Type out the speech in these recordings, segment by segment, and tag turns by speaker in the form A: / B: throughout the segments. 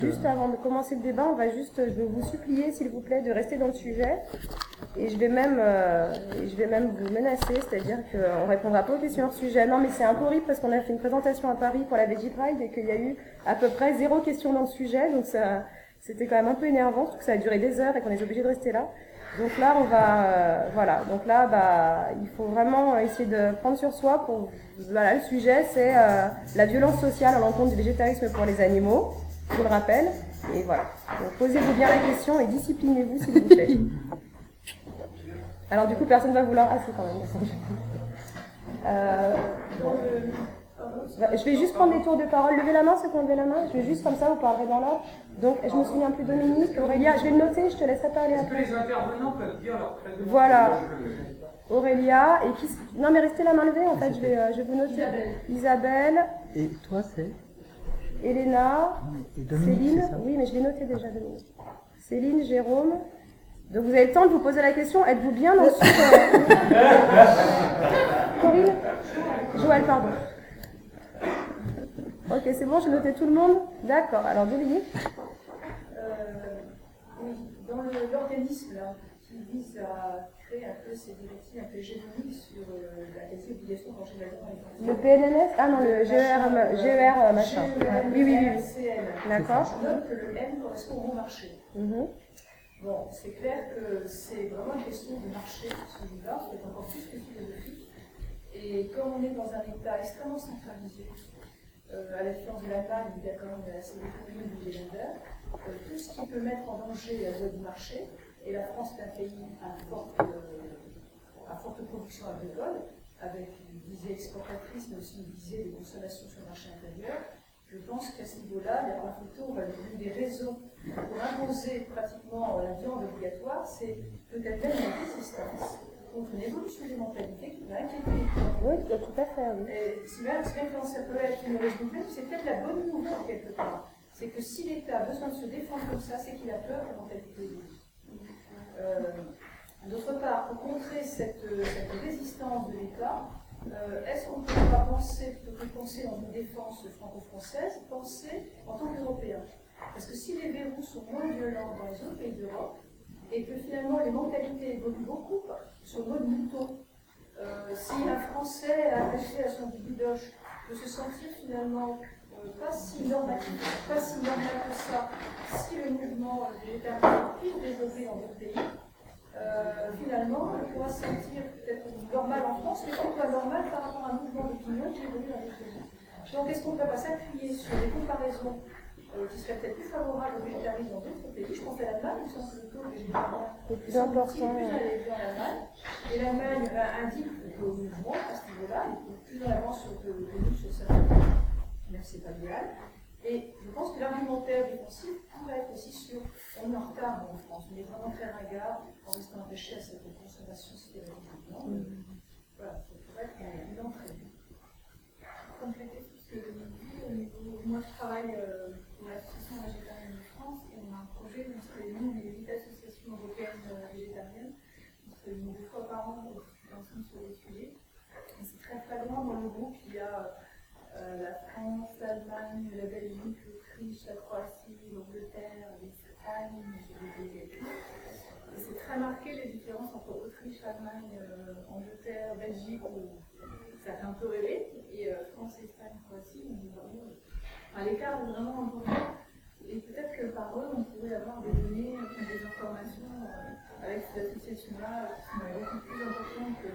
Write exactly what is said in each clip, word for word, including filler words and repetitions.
A: Juste avant de commencer le débat, on va juste, je vais vous supplier, s'il vous plaît, de rester dans le sujet. Et je vais même, euh, je vais même vous menacer, c'est-à-dire qu'on ne répondra pas aux questions hors sujet. Non, mais c'est un peu horrible parce qu'on a fait une présentation à Paris pour la Veggie Pride et qu'il y a eu à peu près zéro question dans le sujet. Donc ça, c'était quand même un peu énervant, parce que ça a duré des heures et qu'on est obligé de rester là. Donc là, on va, euh, voilà. Donc là, bah, il faut vraiment essayer de prendre sur soi pour, voilà, le sujet, c'est euh, la violence sociale à l'encontre du végétarisme pour les animaux. Je vous le rappelle. Et voilà. Donc posez-vous bien la question et disciplinez-vous, s'il vous plaît. Alors du coup, personne ne va vouloir... Ah si, quand même. Euh... Je vais juste prendre des tours de parole. Levez la main, ceux qui ont levé la main. Je vais juste comme ça, vous parlerez dans l'ordre. Donc, je me souviens plus, Dominique, Aurélia. Je vais le noter, je te laisserai parler après.
B: Est-ce que les intervenants peuvent dire leur prénom?
A: Voilà. Aurélia. Et qui... Non, mais restez la main levée, en fait. Je vais, euh, je vais vous noter. Isabelle. Isabelle.
C: Et toi, c'est
A: Elena.
C: Et Dominique,
A: Céline.
C: c'est ça?
A: Oui, mais je l'ai noté déjà, Dominique. Céline, Jérôme. Donc vous avez le temps de vous poser la question, êtes-vous bien dans le sujet? Corinne? Joël, pardon. Ok, c'est bon, j'ai noté tout le monde? D'accord, alors Dominique?
D: euh, Oui, dans l'organisme qui vise à créer un peu ces directives un peu hégémoniques sur euh, la quasi-obligation d'enchaînement alimentaire.
A: Le P N N S? Ah non, le G E R, G E R machin. Oui, oui, oui. oui. D'accord.
D: Je note que le M correspond au bon marché.
A: Mm-hmm.
D: Bon, c'est clair que c'est vraiment une question de marché, celui-là, c'est encore plus que philosophique. Et comme on est dans un État extrêmement centralisé, euh, à la différence de l'Allemagne, il y a quand même la sécurité du Länder, euh, tout ce qui peut mettre en danger la loi du marché, et la France est un pays à forte, euh, à forte production agricole, avec une visée exportatrice, mais aussi une visée de consommation sur le marché intérieur. Je pense qu'à ce niveau-là, les rapports photos, on va donner des raisons pour imposer pratiquement la viande obligatoire, c'est peut-être même une résistance contre une évolution des mentalités qui va inquiéter.
A: Oui, tout à fait, oui.
D: Et si bien, si bien que ça peut être une mauvaise nouvelle, c'est peut-être la bonne nouvelle quelque part. C'est que si l'État a besoin de se défendre comme ça, c'est qu'il a peur de la mentalité évolue. Euh, D'autre part, pour contrer cette, cette résistance de l'État, Euh, est-ce qu'on ne peut pas penser, plutôt que de penser dans une défense franco-française, penser en tant qu'Européen? Parce que si les verrous sont moins violents dans les autres pays d'Europe, et que finalement les mentalités évoluent beaucoup sur le mode mouton, euh, si un Français attaché à son bidoche peut se sentir finalement euh, pas si normatif, pas si normal que ça, si le mouvement végétarien est plus développé dans d'autres pays, Euh, finalement, on pourra se sentir peut-être normal en France, mais qu'on soit normal par rapport à un mouvement d'opinion qui évolue dans les pays. Donc, est-ce qu'on ne peut pas s'appuyer sur des comparaisons euh, qui seraient peut-être plus favorables au végétarisme dans d'autres pays? Je pense à l'Allemagne, il me semble que le taux végétarien
A: est plus important.
D: plus élevé en Allemagne. Et l'Allemagne euh, indique que le mouvement, à ce niveau-là, est plus en avance sur le nous sur ça, même si ce n'est pas idéal. Et je pense que l'argumentaire défensif pourrait être aussi sur on est en retard en France, on est vraiment très ringard en restant attaché à cette consommation sidérurgique. Non mmh. Voilà, ça pourrait être une entrée.
E: Compléter ce que vous dites au niveau. Moi, je travaille euh, pour l'association végétarienne de France et on a un projet, on se réunit, on est huit associations européennes euh, végétariennes. On se réunit deux fois par an pour discuter ensemble sur des sujets. Et c'est très flagrant dans le groupe, il y a Euh, la France, l'Allemagne, la Belgique, l'Autriche, la Croatie, l'Angleterre, l'Espagne, et c'est très marqué les différences entre Autriche, Allemagne, euh, Angleterre, Belgique, où ça fait un peu rêver, et euh, France, Espagne, Croatie, on est vraiment. Enfin, l'écart est vraiment important, et peut-être que par eux, on pourrait avoir des données, des informations euh, avec ces associations-là qui sont beaucoup plus importantes que.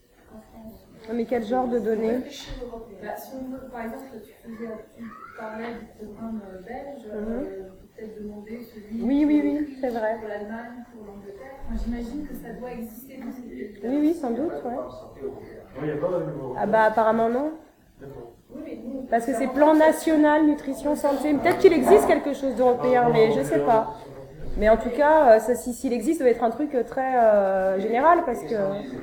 A: Mais quel genre de données?
E: Bah, si on veut, par exemple, tu, faisais, tu parlais du programme belge, mm-hmm. euh, peut-être demander celui
A: oui, oui, oui,
E: pour,
A: c'est vrai.
E: pour l'Allemagne, pour l'Angleterre. Enfin, j'imagine que ça doit exister dans ces pays.
A: Oui, oui, sans doute, ouais.
B: Il n'y a pas de...
A: Ah bah apparemment non. Parce que c'est plan national, nutrition, santé. Peut-être qu'il existe quelque chose d'européen, mais je sais pas. Mais en tout cas, ça, si, s'il existe, ça doit être un truc très euh, général, parce que...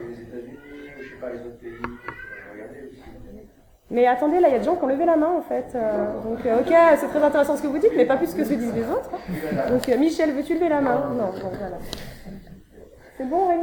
F: Les autres pays, regarder aussi.
A: Mais attendez, là il y a des gens qui ont levé la main en fait. Euh, donc euh, ok, c'est très intéressant ce que vous dites, mais pas plus que ce que disent les autres. Donc euh, Michel, veux-tu lever la main? Non, bon voilà. C'est bon Aurélien?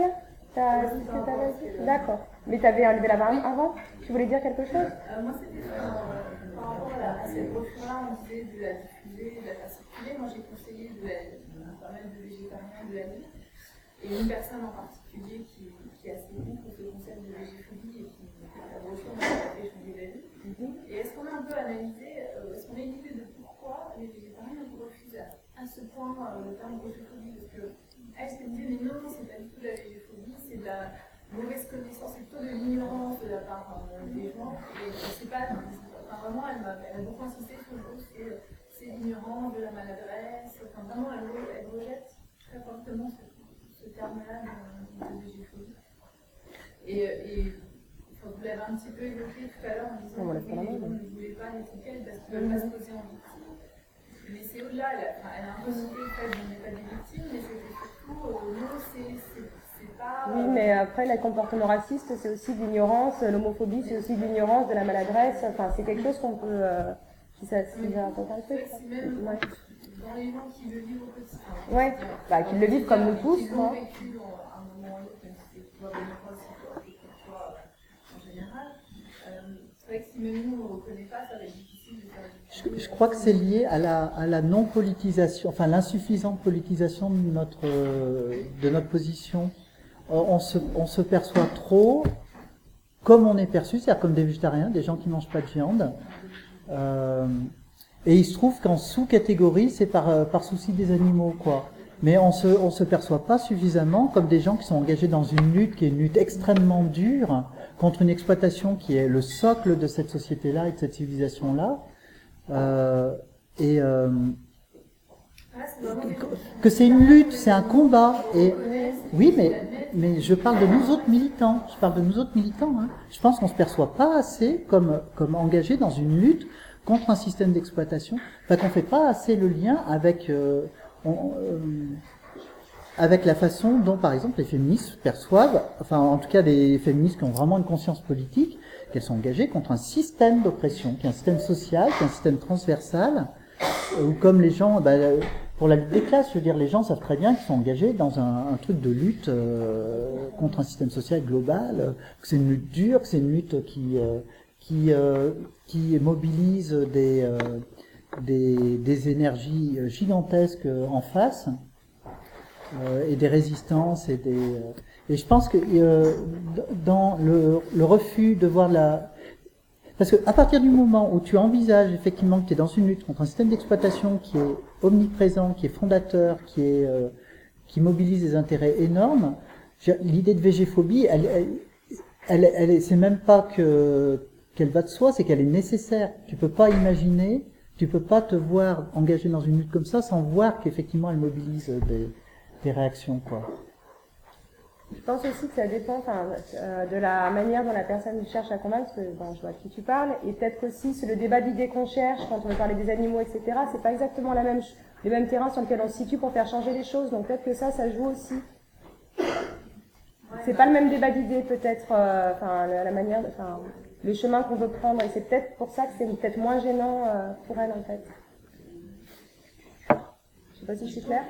A: T'as- c'est ce que t'avais dit. D'accord. Mais t'avais enlevé la main avant? Tu voulais dire quelque chose?
E: Euh, moi, c'était sur, euh, par rapport à, la, à cette brochure-là, on disait de la diffuser, de la faire circuler. Moi, j'ai conseillé de la, de pas mal de végétariens de la lire. Et une personne en particulier qui, qui est assez contre ce concept de végéphobie et qui, la brochure m'a fait changer d'avis. Mm-hmm. Et est-ce qu'on a un peu analysé, euh, est-ce qu'on a une idée de pourquoi les végétariens refusent à, à ce point euh, le terme végéphobie? Parce que elle se disait, mais non, c'est pas du tout de la végéphobie, c'est de la mauvaise connaissance, c'est plutôt de l'ignorance de la part euh, des gens. Et c'est pas, enfin, vraiment, elle, m'a, elle a beaucoup insisté sur le fait que c'est l'ignorance, de la maladresse. Enfin, vraiment, elle, elle rejette très fortement ce, ce terme-là de, de végéphobie. Et, et enfin, vous l'avez un petit peu évoqué tout à l'heure en disant que les gens ne voulaient pas l'étiquette parce qu'ils ne veulent pas se poser en victime. Mais c'est au-delà, elle a, enfin, elle a un peu cité le fait qu'on n'est pas des victimes, mais c'était surtout, euh, non, c'est, c'est, c'est pas... Euh...
A: Oui, mais après, les comportements racistes, c'est aussi de l'ignorance, l'homophobie, c'est aussi de l'ignorance, de la maladresse, enfin, c'est quelque chose qu'on peut... Euh, si ça si
E: oui.
A: ça raconte un truc.
E: C'est même ouais. Dans les gens qui le vivent au quotidien.
A: Ouais, bah, qui le vivent comme nous tous.
E: Qui l'ont vécu à un moment ou l'autre, même si c'est pas bonne fois, si c'est toi, en général. Euh, c'est vrai que si même nous, on ne reconnaît pas, ça va être difficile de faire...
C: Je, je crois que c'est lié à la, à la non-politisation, enfin l'insuffisante politisation de notre, de notre position. On se, on se perçoit trop comme on est perçu, c'est-à-dire comme des végétariens, des gens qui ne mangent pas de viande. Euh, et il se trouve qu'en sous-catégorie, c'est par, par souci des animaux, quoi. Mais on se, on se perçoit pas suffisamment comme des gens qui sont engagés dans une lutte qui est une lutte extrêmement dure contre une exploitation qui est le socle de cette société-là et de cette civilisation-là. Euh, et euh, que, que c'est une lutte, c'est un combat. Et oui, mais mais je parle de nous autres militants. Je parle de nous autres militants. Hein. Je pense qu'on se perçoit pas assez comme comme engagés dans une lutte contre un système d'exploitation. Enfin, qu'on fait pas assez le lien avec euh, on, euh, avec la façon dont, par exemple, les féministes perçoivent, enfin, en tout cas, des féministes qui ont vraiment une conscience politique, qu'elles sont engagées contre un système d'oppression, qui est un système social, qui est un système transversal, où comme les gens, bah, pour la lutte des classes, je veux dire, les gens savent très bien qu'ils sont engagés dans un, un truc de lutte euh, contre un système social global, euh, que c'est une lutte dure, que c'est une lutte qui euh, qui euh, qui mobilise des euh, des, des énergies gigantesques en face. Euh, et des résistances et des euh, et je pense que euh, dans le, le refus de voir la parce que à partir du moment où tu envisages effectivement que tu es dans une lutte contre un système d'exploitation qui est omniprésent, qui est fondateur, qui est euh, qui mobilise des intérêts énormes, l'idée de végéphobie, elle elle, elle, elle, elle c'est même pas que qu'elle va de soi, c'est qu'elle est nécessaire. Tu peux pas imaginer, tu peux pas te voir engagé dans une lutte comme ça sans voir qu'effectivement elle mobilise des des réactions, quoi.
A: Je pense aussi que ça dépend enfin, euh, de la manière dont la personne cherche à convaincre, parce que bon, je vois de qui tu parles, et peut-être aussi c'est le débat d'idées qu'on cherche quand on veut parler des animaux, et cetera. C'est pas exactement la même, le même terrain sur lequel on se situe pour faire changer les choses, donc peut-être que ça, ça joue aussi. C'est pas le même débat d'idées, peut-être, euh, enfin, la, la manière, enfin, le chemin qu'on veut prendre, et c'est peut-être pour ça que c'est peut-être moins gênant euh, pour elle, en fait. Je sais pas si je suis claire.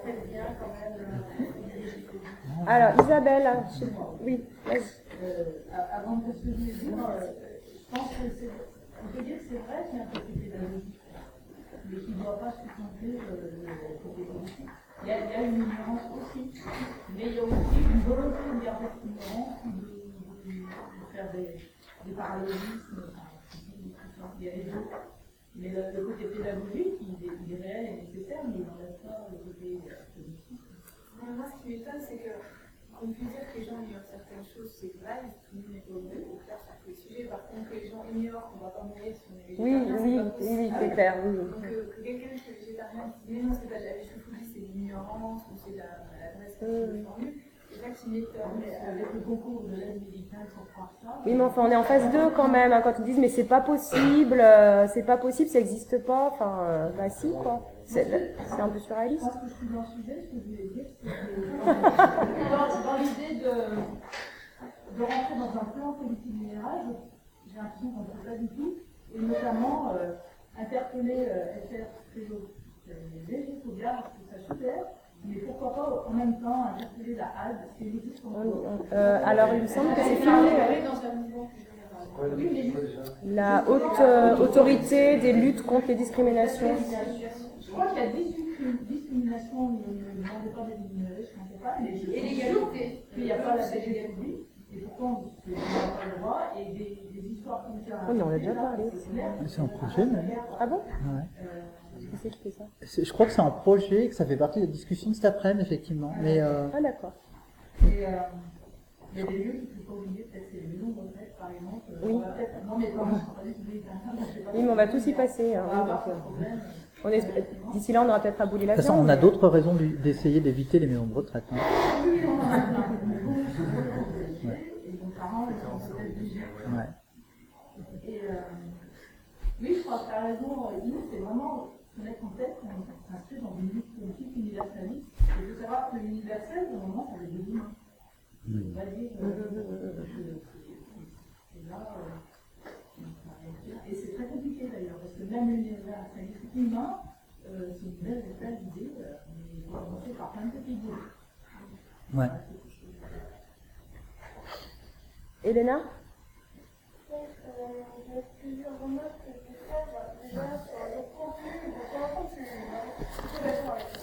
A: Alors, Isabelle, je... oui, vas-y.
D: Euh, avant de se dire, euh, je pense que c'est, on peut dire que c'est vrai qu'il y a un côté pédagogique, mais qui ne doit pas supplanter euh, le côté politique. Il y, a, il y a une ignorance aussi, mais il y a aussi une volonté de garder cette ignorance, de, de, de faire des, des parallélismes, il y a les deux. Mais le, le côté pédagogique, il est, il est réel et nécessaire, mais il n'enlève pas le côté politique.
E: Moi, ce qui m'étonne, c'est que on peut dire que les gens ignorent certaines choses, c'est vrai, tout le monde n'est pas au clair sur tous les sujets. Par contre, que les gens ignorent qu'on ne va pas mourir si on est végétarien,
A: oui,
E: c'est pas possible.
A: oui, c'est clair, oui.
E: Donc, euh, que quelqu'un qui est végétarien dise mais non, c'est pas de la végéphobie, c'est de l'ignorance, ou c'est de la maladresse, c'est une formule. C'est ça qui m'étonne.
D: Mais avec le concours de l'aide médicale, sans croire ça.
A: Oui, mais enfin, on est en phase deux quand même, hein, quand ils disent mais c'est pas possible, euh, c'est pas possible, ça n'existe pas, enfin, euh, bah si, quoi. C'est, c'est un peu surréaliste.
D: Je pense que je suis dans le sujet, ce que je voulais dire, c'est que dans, dans l'idée de, de rentrer dans un plan politique général, j'ai l'impression qu'on ne peut pas du tout, et notamment euh, interpeller euh, F R P O, les végétophiles, je trouve ça super, Mais pourquoi pas en même temps interpeller la H A D, parce qu'il existe
A: On- on- euh, alors, il me semble que c'est fini.
E: aller dans un mouvement plus général.
F: Quoi, c'est quoi déjà?
A: La haute euh, autorité des luttes contre les discriminations.
D: Je crois qu'il y a discrimination, discrimination, ne me demandez pas d'être énumérée, je ne sais pas, mais je
E: Et
D: suis sûre
E: l'égalité.
D: qu'il n'y a pas la D G F I, et pourtant, on n'a pas le droit, et des, des histoires comme ça.
A: Oui, mais on a déjà parlé.
D: C'est clair.
C: C'est un projet, mais...
A: Ah bon?
C: Ouais.
A: Qui c'est qui fait ça?
C: C'est- Je crois que c'est un projet, que ça fait partie de la discussion de cet après-midi, effectivement. Mais euh,
A: Ah d'accord.
D: Et, euh, il y a des lieux qui ne sont pas oubliés, peut-être c'est les maisons de retraite, par exemple. euh,
A: Oui.
D: on va peut-être- Non, mais quand même, je ne sais pas du tout les terrains, je sais pas.
A: Oui, mais on va tous y passer. Hein,
D: On va
A: oui,
D: avoir
A: donc,
D: ce
A: euh,
D: problème.
A: on est- D'ici là, on aura peut-être abouli la
C: de toute façon,
A: viande,
C: on a
A: mais-
C: d'autres raisons d'u- d'essayer d'éviter les maisons de retraite. Hein.
D: Oui, on en a plein. Et nos parents, ils sont peut-être obligés.
C: Ouais.
D: Et euh, oui, je crois que tu as raison, Yves, c'est vraiment se mettre en tête qu'on s'inscrit dans une lutte politique universaliste. Et il faut savoir que l'universel, au moment, ça veut dire humain. On va dire. euh, euh, Et là, euh, et c'est très compliqué d'ailleurs, parce que même l'universalisme humain, euh, c'est une belle, belle idée, euh, mais il faut commencer par plein de petits bouts.
C: Ouais.
A: Elena?
G: Donc, euh, j'ai plusieurs remarques que je vais faire. Déjà, sur le contenu, donc, pour l'instant, je suis plutôt d'accord avec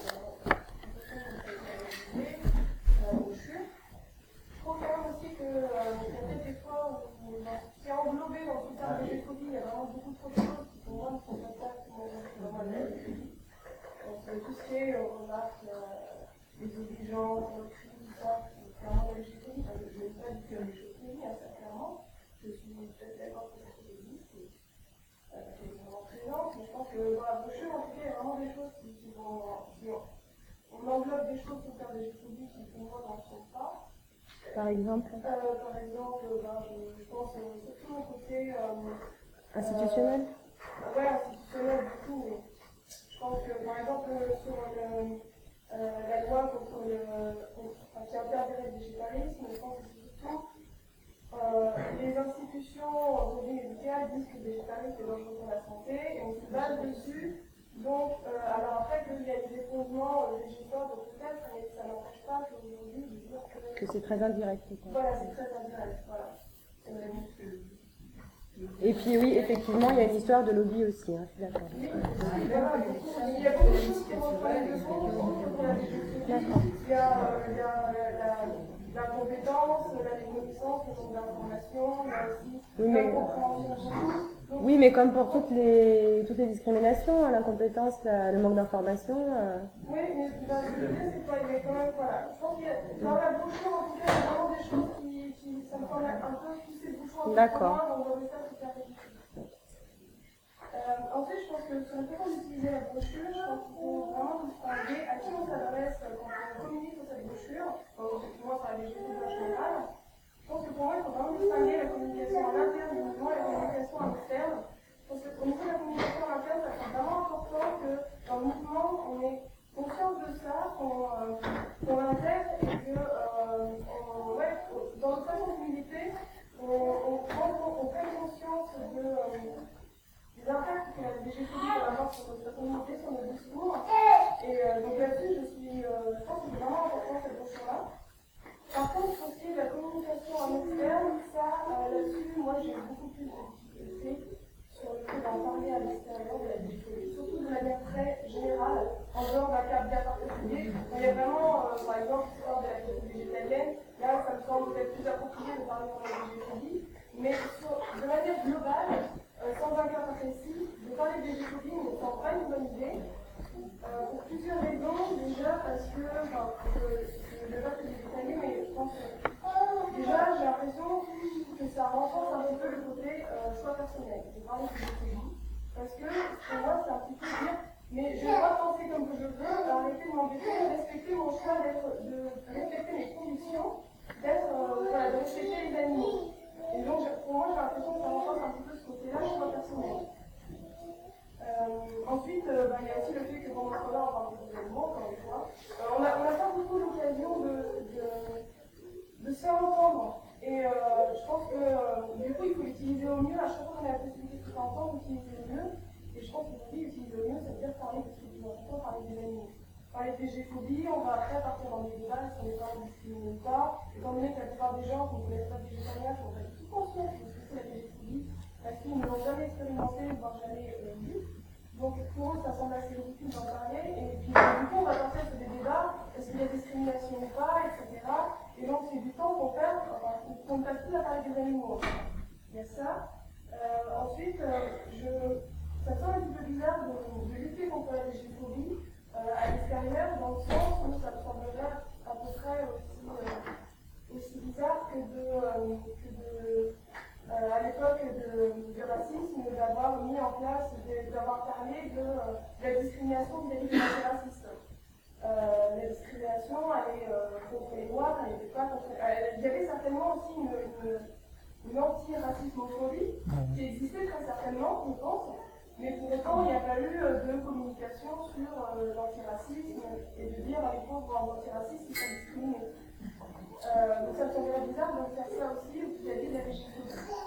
G: la brochure. Je trouve quand même aussi que euh, il y a peut-être des fois où, dans ce qui est englobé dans tout ça, de géphobie, il y a vraiment beaucoup trop de choses qui, pour moi, ne sont pas ça, qui m'ont vraiment la géphobie. Donc, euh, tout ce qui est, euh, on remarque euh, les obligeants, le cri, tout ça, c'est clairement de la géphobie. Enfin, je n'aime pas du tout la géphobie, hein, ça, clairement. Je suis tout à fait d'accord que ça existe et euh, qu'elle est vraiment présente, mais je pense que dans la brochure, en tout cas, il y a vraiment des choses qui, qui vont. Qui ont, on englobe des choses pour faire des géphobie qui, pour moi, n'en sont pas.
A: Par exemple?
G: Euh, par exemple, ben, je, je pense euh, surtout au côté. Euh,
A: Institutionnel?
G: euh, Ouais, institutionnel, du coup, mais je pense que, par exemple, sur le, euh, la loi contre le. Contre, enfin, qui interdirait le végétarisme, je pense que c'est surtout. Euh, les institutions aujourd'hui médicales disent que le végétarisme est dangereux pour la santé et on se base dessus. Donc, euh, alors après qu'il y a des fondements euh, végétaux, donc peut-être, mais ça n'empêche pas qu'aujourd'hui de dire que.
A: Que c'est très indirect. Quoi.
G: Voilà, c'est très indirect. Voilà. Euh,
A: Et puis oui, effectivement, il y a une histoire de lobby aussi, hein, je suis d'accord.
G: oui, voilà, beaucoup- il y a beaucoup de choses qui rentrent en ligne de compte. Il y a des choses qui- il y a, euh, il y a la, la, la compétence, la déconnaissance, le nombre d'informations, il y a aussi
A: Oui, mais-
G: l'incompréhension. Donc,
A: Oui, mais comme pour toutes les, toutes les discriminations, hein, l'incompétence, la- le manque d'information. euh,
G: oui, mais bah, ce que je veux dire, c'est pas, il y a quand même, voilà. Je pense qu'il y a, dans la brochure, en tout cas, il y a vraiment des choses qui, qui ça me semble un peu pousser le bouchon un peu
A: D'accord.
G: trop loin, donc j'aurais ça tout à fait difficile. Euh, ensuite, je pense que sur la façon d'utiliser la brochure, je pense qu'il faut vraiment distinguer à qui on s'adresse quand on communique sur cette brochure. Donc, effectivement, ça a des choses en général. Je pense que pour moi, il faut vraiment distinguer la communication en interne du mouvement et la communication en externe. Parce qu'au niveau de la communication en interne, ça c'est vraiment important que dans le mouvement, on ait conscience de ça, qu'on euh, qu'on l'intègre et que, euh, on, ouais, dans notre façon de militer, on, on, on, on prenne conscience de, euh, des impacts que la D G P I peut avoir sur notre communauté, sur notre discours. Et euh, donc là-dessus, je suis, euh, je pense que c'est vraiment important cette brochure-là. Par contre, pour ce qui est de la communication en externe, ça, euh, là-dessus, moi j'ai beaucoup plus de difficultés sur le fait d'en parler à l'extérieur de la D G P I, surtout de manière très générale, en dehors d'un cadre bien particulier. Il y a vraiment, euh, par exemple, l'histoire de la diète végétalienne, là, ça me semble peut-être plus approprié de parler pour la D G P I, mais sur, de manière globale, euh, sans un cas précis, de parler de D G P I ne me semble pas une bonne idée. Euh, pour plusieurs raisons, déjà parce que, enfin, je ne vais pas te détailler, mais je pense que déjà j'ai l'impression que ça renforce un petit peu le côté euh, choix personnel. Je parle de D G P I, parce que pour moi c'est un petit peu dire, mais je vais pas penser comme que je veux, arrêter de m'embêter, de respecter mon choix, d'être, de respecter mes conditions, d'être, euh, voilà, de respecter les animaux. Et donc pour moi j'ai l'impression que ça renforce un petit peu ce côté-là, choix personnel. Euh, ensuite, euh, bah, il y a aussi le fait que dans notre là, on parle de animaux, encore une fois. Euh, on n'a on a pas beaucoup l'occasion de, de, de se faire entendre. Et euh, je pense que euh, du coup, il faut utiliser au mieux, à chaque fois qu'on a la possibilité de se faire entendre, utiliser au mieux. Et je pense qu'aujourd'hui, utiliser au mieux, ça veut dire parler de ce qui est plus important, parler des animaux. parler de végéphobie, on va après partir dans des débats sur les parents discriminés ou pas, étant donné que la plupart des gens qui ne connaissent pas de végétariens sont pas du tout conscients de ce que c'est la végéphobie, parce qu'ils ne l'ont jamais expérimenté, voire jamais euh, vu. Donc pour eux, ça semble assez ridicule d'en parler, et puis du coup, on va partir sur des débats, est-ce qu'il y a discrimination ou pas, et cetera. Et donc c'est du temps qu'on perd, enfin, qu'on ne passe plus à parler des animaux. Il y a ça. Euh, ensuite, euh, je, ça me semble un petit peu bizarre de, de lutter contre la végéphobie euh, à l'extérieur, dans le sens où ça me semblerait à peu près aussi, euh, aussi bizarre que de, euh, que de euh, à l'époque de, de racisme, d'avoir mis en place, d'avoir parlé de, euh, de la discrimination vis-à-vis des antiracistes. Euh, la discrimination, elle est euh, contre les noirs, elle n'était pas contre. Elle, il y avait certainement aussi une, une, une anti-racismophobie qui existait très certainement, je pense, mais pour autant, il n'y a pas eu de communication sur euh, l'antiracisme et de dire à les pauvres antiracistes qui sont discriminés. Euh, donc ça me semblerait bizarre de faire ça aussi vis-à-vis de la végéphobie.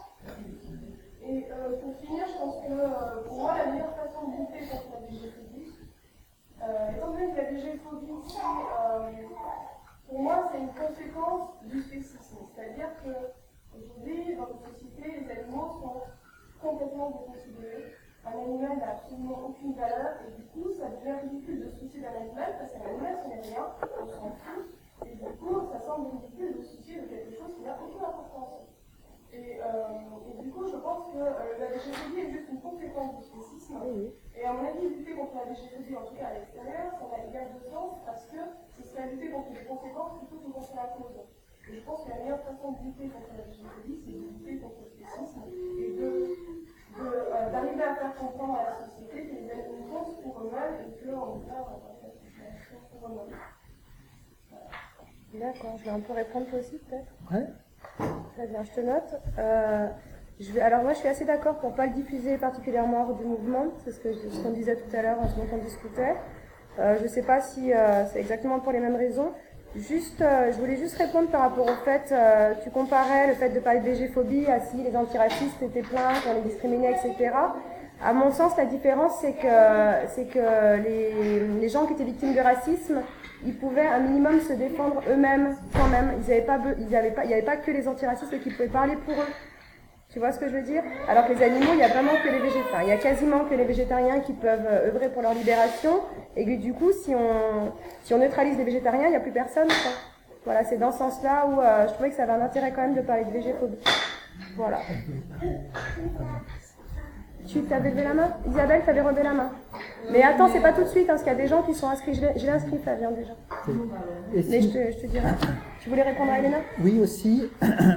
G: Et euh, pour finir, je pense que euh, pour moi, la meilleure façon de lutter contre la végéphobie, Euh, étant donné que la végéphobie, euh, pour moi, c'est une conséquence du spécisme. C'est-à-dire qu'aujourd'hui, dans notre société, les animaux sont complètement déconsidérés. Un animal n'a absolument aucune valeur, et du coup, ça devient ridicule de se soucier d'un animal, parce qu'un animal, ce n'est rien, on s'en fout, et du coup, ça semble ridicule de se soucier de quelque chose qui n'a aucune importance. Et, euh, et du coup, je pense que euh, la végéphobie est juste une conséquence du spécisme. Et à mon avis, lutter contre la végéphobie, en tout cas à l'extérieur, ça n'a égal de sens parce que ce serait lutter contre les conséquences plutôt que contre la cause. Et je pense que la meilleure façon de lutter contre la végéphobie, c'est de lutter contre le spécisme et de, de, euh, d'arriver à faire comprendre à la société que les animaux comptent pour eux-mêmes et qu'on peut avoir une discrimination pour eux-mêmes.
A: D'accord, je vais un peu répondre toi aussi peut-être.
C: Ouais.
A: Très bien, je te note. Euh, je vais, alors moi je suis assez d'accord pour ne pas le diffuser particulièrement hors du mouvement, c'est ce, que, ce qu'on disait tout à l'heure en ce moment qu'on discutait. Euh, je ne sais pas si euh, c'est exactement pour les mêmes raisons. Juste, euh, je voulais juste répondre par rapport au fait, euh, tu comparais le fait de parler de végéphobie à si les antiracistes étaient plaints, qu'on les discriminait, et cetera. À mon sens, la différence, c'est que, c'est que les, les gens qui étaient victimes de racisme, ils pouvaient un minimum se défendre eux-mêmes quand même. Ils avaient pas, ils avaient pas, il n'y avait pas que les antiracistes qui pouvaient parler pour eux. Tu vois ce que je veux dire? Alors que les animaux, il y a vraiment que les végétariens. Il y a quasiment que les végétariens qui peuvent œuvrer pour leur libération. Et que du coup, si on, si on neutralise les végétariens, il n'y a plus personne, quoi. Voilà, c'est dans ce sens-là où euh, je trouvais que ça avait un intérêt quand même de parler de végéphobie. Voilà. Tu t'avais levé la main? Isabelle, t'avais relevé la main. Mais attends, c'est pas tout de suite, hein, parce qu'il y a des gens qui sont inscrits. Je l'ai, je l'ai inscrit, Flavien, déjà.
C: Et
A: Mais
C: si...
A: je, te, je te dirai. Tu voulais répondre à Elena?
C: Oui, aussi.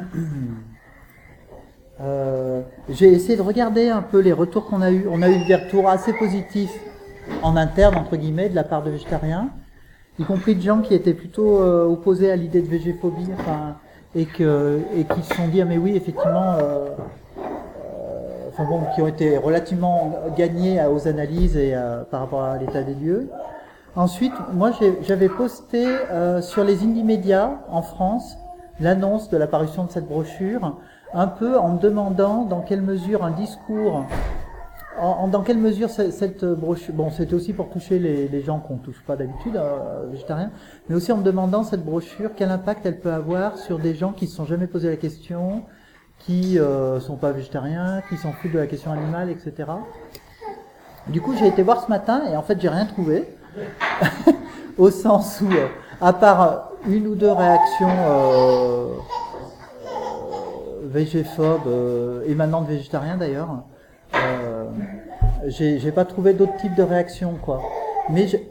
C: euh, j'ai essayé de regarder un peu les retours qu'on a eus. On a eu des retours assez positifs en interne, entre guillemets, de la part de végétariens, y compris de gens qui étaient plutôt euh, opposés à l'idée de végéphobie, enfin, et, que, et qui se sont dit, ah mais oui, effectivement... Euh, Enfin bon, qui ont été relativement gagnés aux analyses et euh, par rapport à l'état des lieux. Ensuite, moi j'ai, j'avais posté euh, sur les indie médias en France l'annonce de l'apparition de cette brochure, un peu en me demandant dans quelle mesure un discours, en, en, dans quelle mesure cette brochure, bon c'était aussi pour toucher les, les gens qu'on touche pas d'habitude, euh, végétariens, mais aussi en me demandant cette brochure, quel impact elle peut avoir sur des gens qui se sont jamais posé la question, qui euh, sont pas végétariens, qui s'en foutent de la question animale, et cetera. Du coup, j'ai été voir ce matin et en fait, j'ai rien trouvé, au sens où, euh, à part une ou deux réactions euh, euh, végéphobes, euh, émanant de végétariens d'ailleurs, euh, j'ai, j'ai pas trouvé d'autres types de réactions, quoi. Mais j'ai...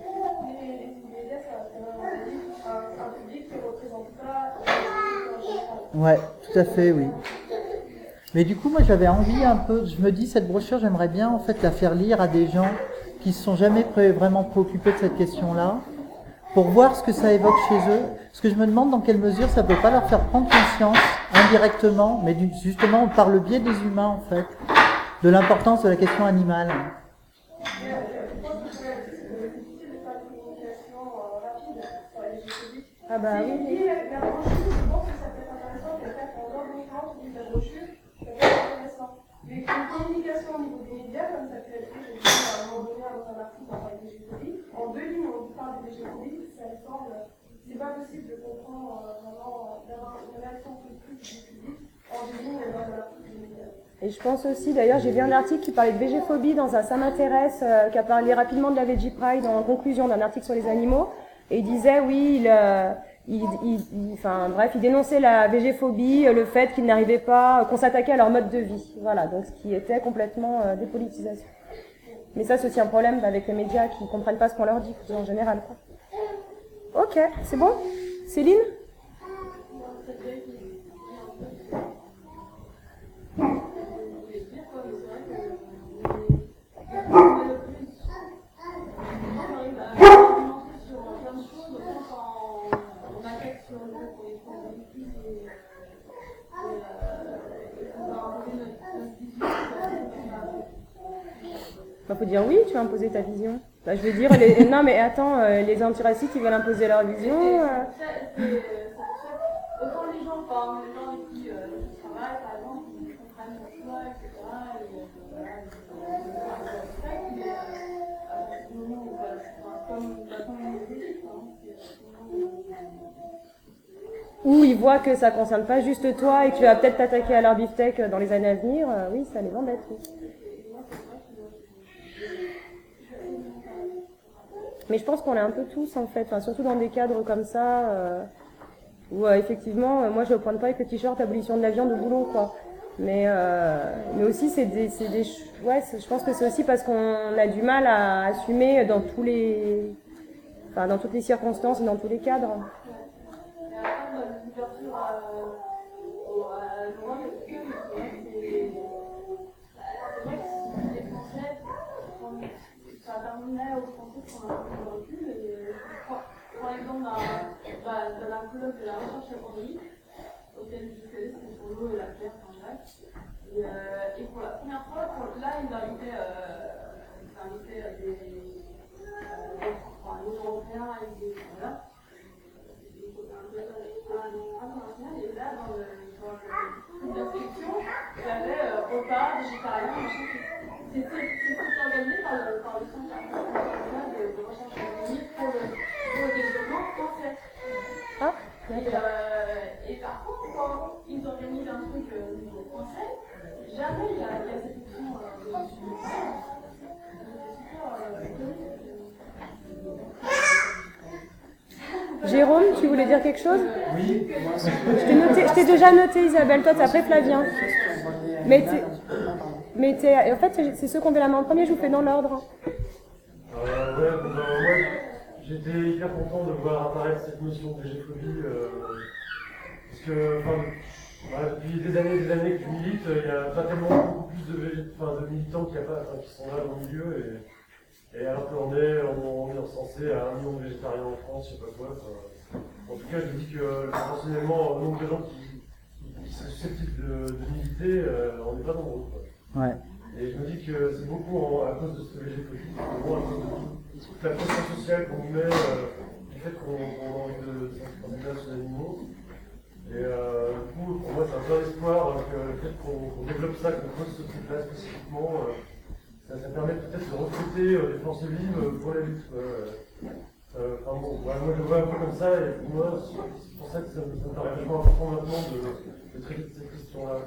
C: Ouais, tout à fait, oui. Mais du coup, moi, j'avais envie un peu, je me dis, cette brochure, j'aimerais bien, en fait, la faire lire à des gens qui se sont jamais pré- vraiment préoccupés de cette question-là, pour voir ce que ça évoque chez eux. Parce que je me demande dans quelle mesure ça peut pas leur faire prendre conscience, indirectement, mais du, justement par le biais des humains, en fait, de l'importance de la question animale.
A: Ah bah oui.
G: Mais une communication au niveau des médias, comme ça peut être fait, j'ai vu à un moment donné dans un article, on parlait de végéphobie, en deux lignes, on parle de végéphobie. ensemble, c'est pas possible de comprendre euh, vraiment, euh, d'avoir une réaction politique du public en ligne et dans l'article des médias.
A: Et je pense aussi, d'ailleurs, j'ai vu un article qui parlait de végéphobie dans un Ça m'intéresse, euh, qui a parlé rapidement de la Veggie Pride en conclusion d'un article sur les animaux. Et il disait, oui, il, euh, il, il, il, enfin, bref, il dénonçait la végéphobie, le fait qu'ils n'arrivaient pas, qu'on s'attaquait à leur mode de vie. Voilà, donc ce qui était complètement euh, dépolitisation. Mais ça, c'est aussi un problème avec les médias qui comprennent pas ce qu'on leur dit, en général, quoi. Ok, c'est bon? Céline? Bah, faut dire oui, tu vas imposer ta vision. Bah, je veux dire, les, non mais attends, euh, les antiracistes ils veulent imposer leur vision. Euh...
E: Autant les gens, par les gens avec qui euh, je travaille, par exemple, ils comprennent mon choix, et cetera. Et voilà, ils mais à partir du moment où, comme la communauté,
A: ou ils voient que ça concerne pas juste toi et que tu vas peut-être t'attaquer à leur beefsteak dans les années à venir, euh, oui, ça les embête. Oui. Mais je pense qu'on est un peu tous en fait, enfin, surtout dans des cadres comme ça, euh, où euh, effectivement, euh, moi je ne pointe pas avec le t-shirt abolition de la viande au boulot, quoi. Mais, euh, mais aussi, c'est des, c'est des, ouais, c'est, je pense que c'est aussi parce qu'on a du mal à assumer dans tous les, enfin, dans toutes les circonstances et dans tous les cadres.
E: Ça permet aux Français de prendre un peu de recul. Et, par exemple, dans la colloque de la recherche économique, auquel je suis allée, c'était sur l'eau et la terre, en bref. Et, euh, et pour la première fois, pour, là, ils invitaient, euh, ils invitaient des, euh, enfin, les Européens et des. Voilà. Et là, dans le dans la section, il y avait euh, repas, végétarien, machin. C'était organisé par le, par le Centre international de, de recherche économique pour le, pour le développement français.
A: Ah,
E: et, euh, et par contre, quand ils organisent un truc au euh, niveau français, jamais il y a, il y a cette option euh, de subvention.
A: Jérôme, tu voulais dire quelque chose?
B: Oui.
A: Je t'ai noté, je t'ai déjà noté, Isabelle. Toi, t'es après Flavien. Mais t'es, mais t'es, en fait, c'est ceux qui ont fait la main en premier. Je vous fais dans l'ordre.
B: Euh, ouais, ben, moi, j'étais hyper content de voir apparaître cette notion de végéphobie, euh, parce que, enfin, voilà, depuis des années, des années que je milite, il y a pas tellement beaucoup plus de, végé... enfin, de militants qui, a pas, enfin, qui sont là dans le milieu, et, et alors qu'on est, on, on est censé à un million de végétariens en France, je sais pas quoi. Enfin, en tout cas, je me dis que personnellement, le nombre de gens qui, qui sont susceptibles de, de militer, euh, on n'est pas nombreux. Quoi.
C: Ouais.
B: Et je me dis que c'est beaucoup en, à cause de cette végéphobie, c'est beaucoup à cause de toute la pression sociale qu'on met, euh, du fait qu'on qu a envie de sensibiliser sur les animaux. Et euh, du coup, pour moi, c'est un peu l'espoir que le fait qu'on qu développe ça, qu'on pose ce truc-là spécifiquement, euh, ça, ça permet peut-être de recruter euh, des forces vives pour la lutte. Euh, euh, enfin bon, ouais, moi je le vois un peu comme ça, et pour moi, c'est pour ça que ça, ça me paraît vachement important maintenant de, de traiter cette question-là.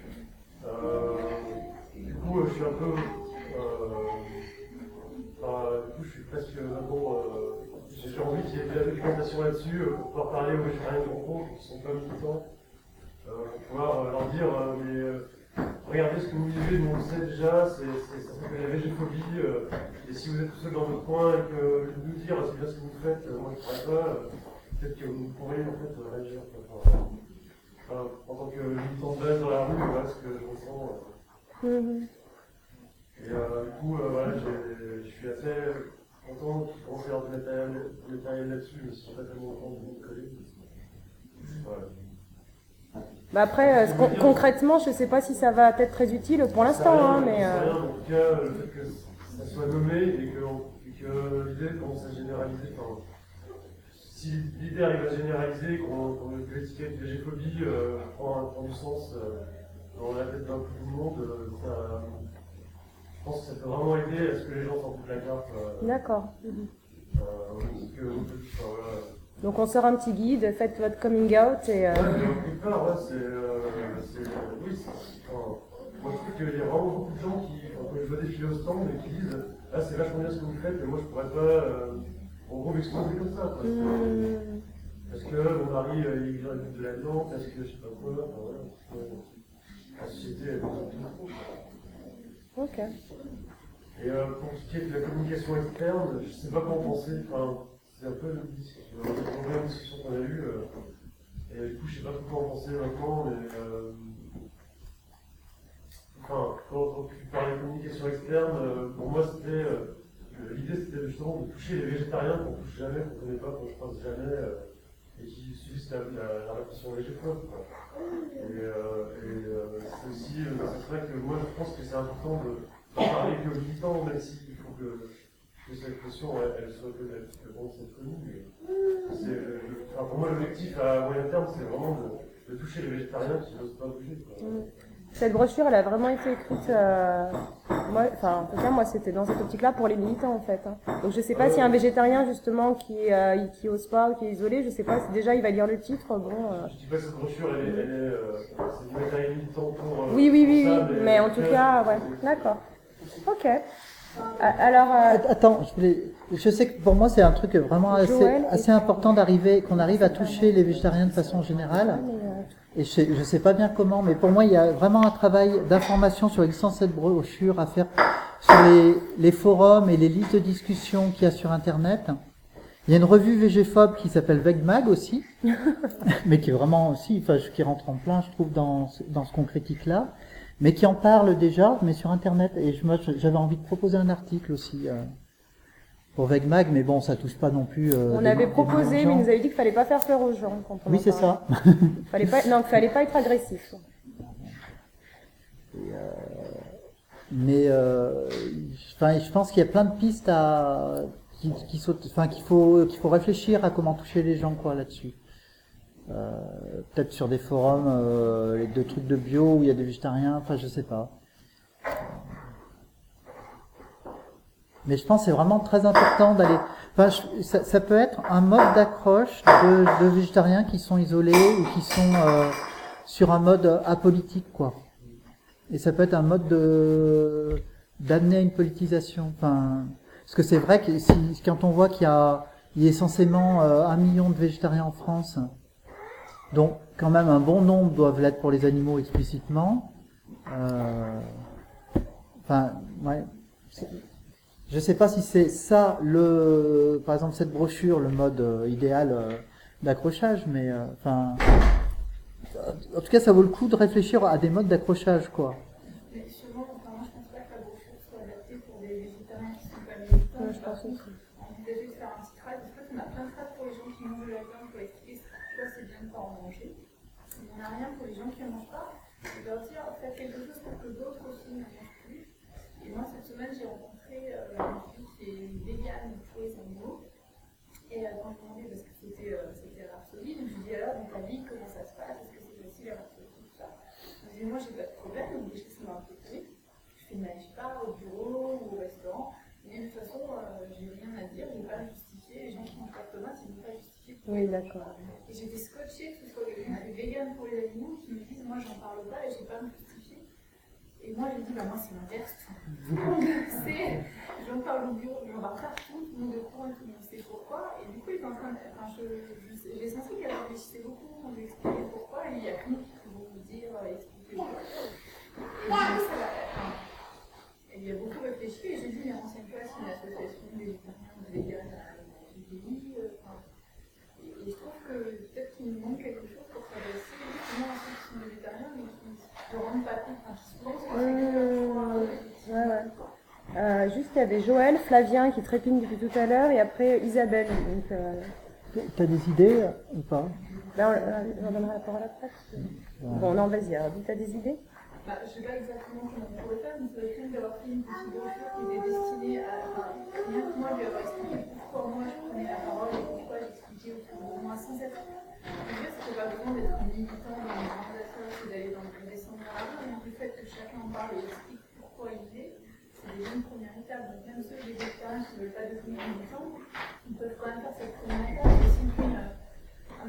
B: Euh, du coup, euh, je suis un peu. Euh, enfin, du coup, je suis presque maintenant. Euh, J'ai envie qu'il y ait de la documentation là-dessus euh, pour pouvoir parler aux végétariens de rencontre qui sont pas militants, euh, pour pouvoir euh, leur dire euh, mais euh, regardez ce que vous vivez, nous on le sait déjà, c'est, c'est, ça s'appelle la végéphobie, euh, et si vous êtes tout seul dans votre coin et que vous nous dire c'est bien ce que vous faites, euh, moi je ne pourrais pas, euh, peut-être que vous pourrez en fait euh, réagir. Enfin, enfin, en tant que militant de base dans la rue, voilà ce que je ressens. Euh.
A: Mm-hmm.
B: Et euh, du coup, euh, voilà, je suis assez content qu'il commence à y avoir du matériel, du matériel là-dessus, mais si je n'ai pas tellement le temps de me coller. Voilà.
A: Bah après, euh, con concrètement, je ne sais pas si ça va être très utile pour l'instant, hein, mais. Euh...
B: Rien, en tout cas, le fait que ça soit nommé et que, et que l'idée commence à généraliser. Enfin, si l'idée arrive à généraliser, qu'on qu que l'étiquette végéphobie euh, prend, prend du sens euh, dans la tête d'un peu tout le monde, euh, ça, je pense que ça peut vraiment aider à ce que les gens s'en foutent la carte. Euh,
A: D'accord.
B: euh, que, enfin, voilà.
A: Donc on sort un petit guide, faites votre coming out et... Euh...
B: Ouais, mais quelque part, ouais, c'est... Euh, c'est oui, c'est... Enfin, moi, je trouve qu'il y a vraiment beaucoup de gens qui, quand je vois défiler au stand, et qui disent « Ah, c'est vachement bien ce que vous faites, mais moi, je pourrais pas, euh, en gros, m'exposer comme ça. » mmh. Parce que mon mari, euh, il vient de la viande, parce que je sais pas quoi, enfin, voilà, parce que la société, elle est beaucoup trop.
A: Ok.
B: Et euh, pour ce qui est de la communication externe, je sais pas quoi en penser, enfin, c'est un peu une discussion qu'on a eue, euh, et du coup, je sais pas trop quoi en penser maintenant, mais... Euh, Enfin, quand, quand tu parlais de communication externe, euh, pour moi, c'était euh, l'idée, c'était justement de toucher les végétariens qu'on touche jamais, qu'on ne connaît pas, qu'on ne pense jamais, euh, et qui subissent la, la, la répression végétale. Et, euh, et euh, c'est aussi, euh, c'est vrai que moi, je pense que c'est important de, de parler que aux militants, même s'il faut que, que cette question elle, elle soit connue, parce que bon, c'est connu. Mais c'est, euh, enfin, pour moi, l'objectif à moyen terme, c'est vraiment de, de toucher les végétariens qui n'osent pas bouger. Quoi.
A: Cette brochure, elle a vraiment été écrite, euh, moi, enfin, en tout cas, moi, c'était dans cette optique-là pour les militants, en fait. Hein. Donc, je sais pas euh, s'il y a un végétarien, justement, qui, euh, qui ose pas ou qui est isolé, je sais pas si déjà il va lire le titre, bon... Euh...
B: Je dis pas que cette brochure, elle est, elle est, euh, c'est du matériel militant pour... Euh,
A: oui, oui, oui,
B: pour ça,
A: oui,
B: mais,
A: mais en tout cas, ouais, d'accord. Ok. Alors... Euh...
C: Attends, je voulais... Je sais que pour moi, c'est un truc vraiment assez, assez important d'arriver, qu'on arrive à toucher les végétariens de façon générale. Et je sais, je sais pas bien comment, mais pour moi, il y a vraiment un travail d'information sur l'existence de cette brochure à faire sur les, les forums et les listes de discussion qu'il y a sur Internet. Il y a une revue végéphobe qui s'appelle VegMag aussi, mais qui est vraiment aussi, enfin, qui rentre en plein, je trouve, dans, dans ce qu'on critique là, mais qui en parle déjà, mais sur Internet. Et moi, j'avais envie de proposer un article aussi. Euh, Pour VegMag, mais bon, ça touche pas non plus. Euh,
A: on
C: des,
A: avait
C: des
A: proposé, mais il nous avait dit qu'il fallait pas faire peur aux gens. Quand on
C: oui, c'est ça.
A: fallait pas, non, qu'il fallait pas être agressif.
C: Et, euh, mais, euh, enfin, je pense qu'il y a plein de pistes à, qui, qui sautent, enfin, qu'il faut, qu'il faut réfléchir à comment toucher les gens, quoi, là-dessus. Euh, peut-être sur des forums, euh, les deux trucs de bio où il y a des végétariens, enfin, je sais pas. Mais je pense que c'est vraiment très important d'aller... Enfin, je, ça, ça peut être un mode d'accroche de, de végétariens qui sont isolés ou qui sont euh, sur un mode apolitique, quoi. Et ça peut être un mode de d'amener à une politisation. Enfin, parce que c'est vrai que si, quand on voit qu'il y a, il y a essentiellement euh, un million de végétariens en France, dont quand même un bon nombre doivent l'être pour les animaux explicitement. Euh, enfin, ouais. Je sais pas si c'est ça le, par exemple cette brochure, le mode euh, idéal euh, d'accrochage, mais euh, enfin, en tout cas, ça vaut le coup de réfléchir à des modes d'accrochage, quoi.
E: Mais sûrement, enfin, moi je pense pas que la brochure soit adaptée pour des végétariens qui sont pas militants.
A: Ouais, je pense aussi.
E: Envisager de faire un petit trade, parce que on a plein de trades pour les gens qui mangent de la viande pour expliquer pourquoi c'est bien de pas en manger. Mais on n'a rien pour les gens qui ne mangent pas. De leur dire, faites quelque chose pour que d'autres aussi ne mangent plus. Et moi, cette semaine, j'ai rencontré euh, une fille qui est végane pour les animaux. Et euh, quand je lui ai demandé, parce que c'était euh, Rhapsody, donc je lui ai dit alors, dans ta vie, comment ça se passe? Est-ce que c'est facile à Rhapsody, tout ça? Je lui ai dit, moi, j'ai pas de problème, donc déjà, ça m'a un peu étonnée. Je fais, mais je pars au bureau ou au restaurant, mais de toute façon, euh, j'ai rien à dire, je n'ai pas à justifier. Les gens qui mangent pas de tomates, ils n'ont pas à justifier.
A: Oui, d'accord.
E: Et j'étais scotchée que ce soit quelqu'un qui est végane pour les animaux qui me disent, moi, j'en parle pas et j'ai pas à me justifier. Et moi, je me dis, bah, moi, c'est l'inverse. Tout le monde sait, j'en parle au bureau, j'en parle partout, tout le monde est au courant, tout le monde sait pourquoi. Et du coup, il est en train de. Enfin, je, je, j'ai senti qu'elle réfléchissait beaucoup, on lui expliquait pourquoi, et il y a que nous qui pouvons vous dire, expliquer pourquoi. Et je me ça, enfin, elle y a beaucoup réfléchi, et j'ai dit, mais renseigne-toi, c'est une association végétarienne, végane du pays. Enfin, et, et je trouve que peut-être qu'il nous manque quelque chose pour s'adresser justement à ceux qui sont végétariens, mais qui ne rendent pas compte, enfin, qui se pensent que c'est que leur choix.
A: Ouais, ouais. Euh, juste, il y avait Joël, Flavien qui trépigne depuis tout à l'heure, et après Isabelle. Donc, euh...
C: T'as des idées euh, ou pas?
A: Ben, on, on donnera la parole après. Ouais. Bon, non, vas-y, alors, t'as des idées?
E: Bah, je ne sais pas exactement comment on pourrait faire, mais ça va être bien d'avoir fait une petite brochure qui était destinée à. Enfin, rien que moi, lui avoir expliqué pourquoi moi je prenais la parole et pourquoi j'expliquais autour de moi sans être. Le mieux, c'est pas besoin d'être militant dans les grandes affaires, c'est d'aller dans le descendre dans la rue, mais le fait que chacun en parle et explique pourquoi il est, c'est déjà une première étape. Donc, même ceux des végétariens qui ne veulent pas devenir militants, ils peuvent quand même faire cette première étape. Et si une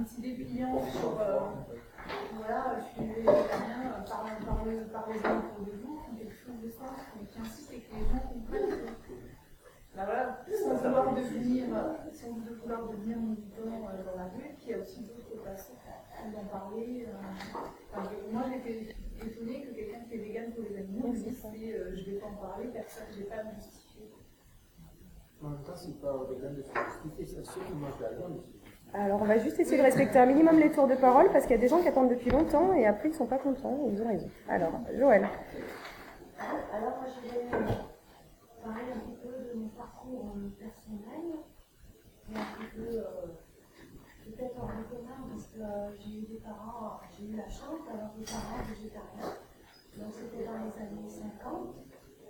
E: petit dépliant sur, euh, voilà, je suis végétarien euh, par, par, le, par les gens autour de vous, qui ont quelque chose de sens, mais qui insiste et que les gens comprennent que, bah voilà, sans vouloir devenir, sans vouloir devenir militant euh, dans la rue, qu'il y a aussi d'autres façons d'en parler. Euh, enfin, moi, j'étais étonnée que quelqu'un qui est vegan pour les animaux me dise euh, je ne vais pas en parler, personne, je ne vais pas me justifier.
F: En même temps, c'est pas vegan de se justifier, ça ceux qui mangent la viande.
A: Alors, on va juste essayer de respecter un minimum les tours de parole parce qu'il y a des gens qui attendent depuis longtemps et après ils ne sont pas contents et ils ont raison. Alors, Joël.
H: Alors, moi, je vais parler un petit peu de mon parcours personnel et un petit peu euh, peut-être en commun parce que euh, j'ai eu des parents, j'ai eu la chance d'avoir des parents végétariens. Donc, c'était dans les années cinquante.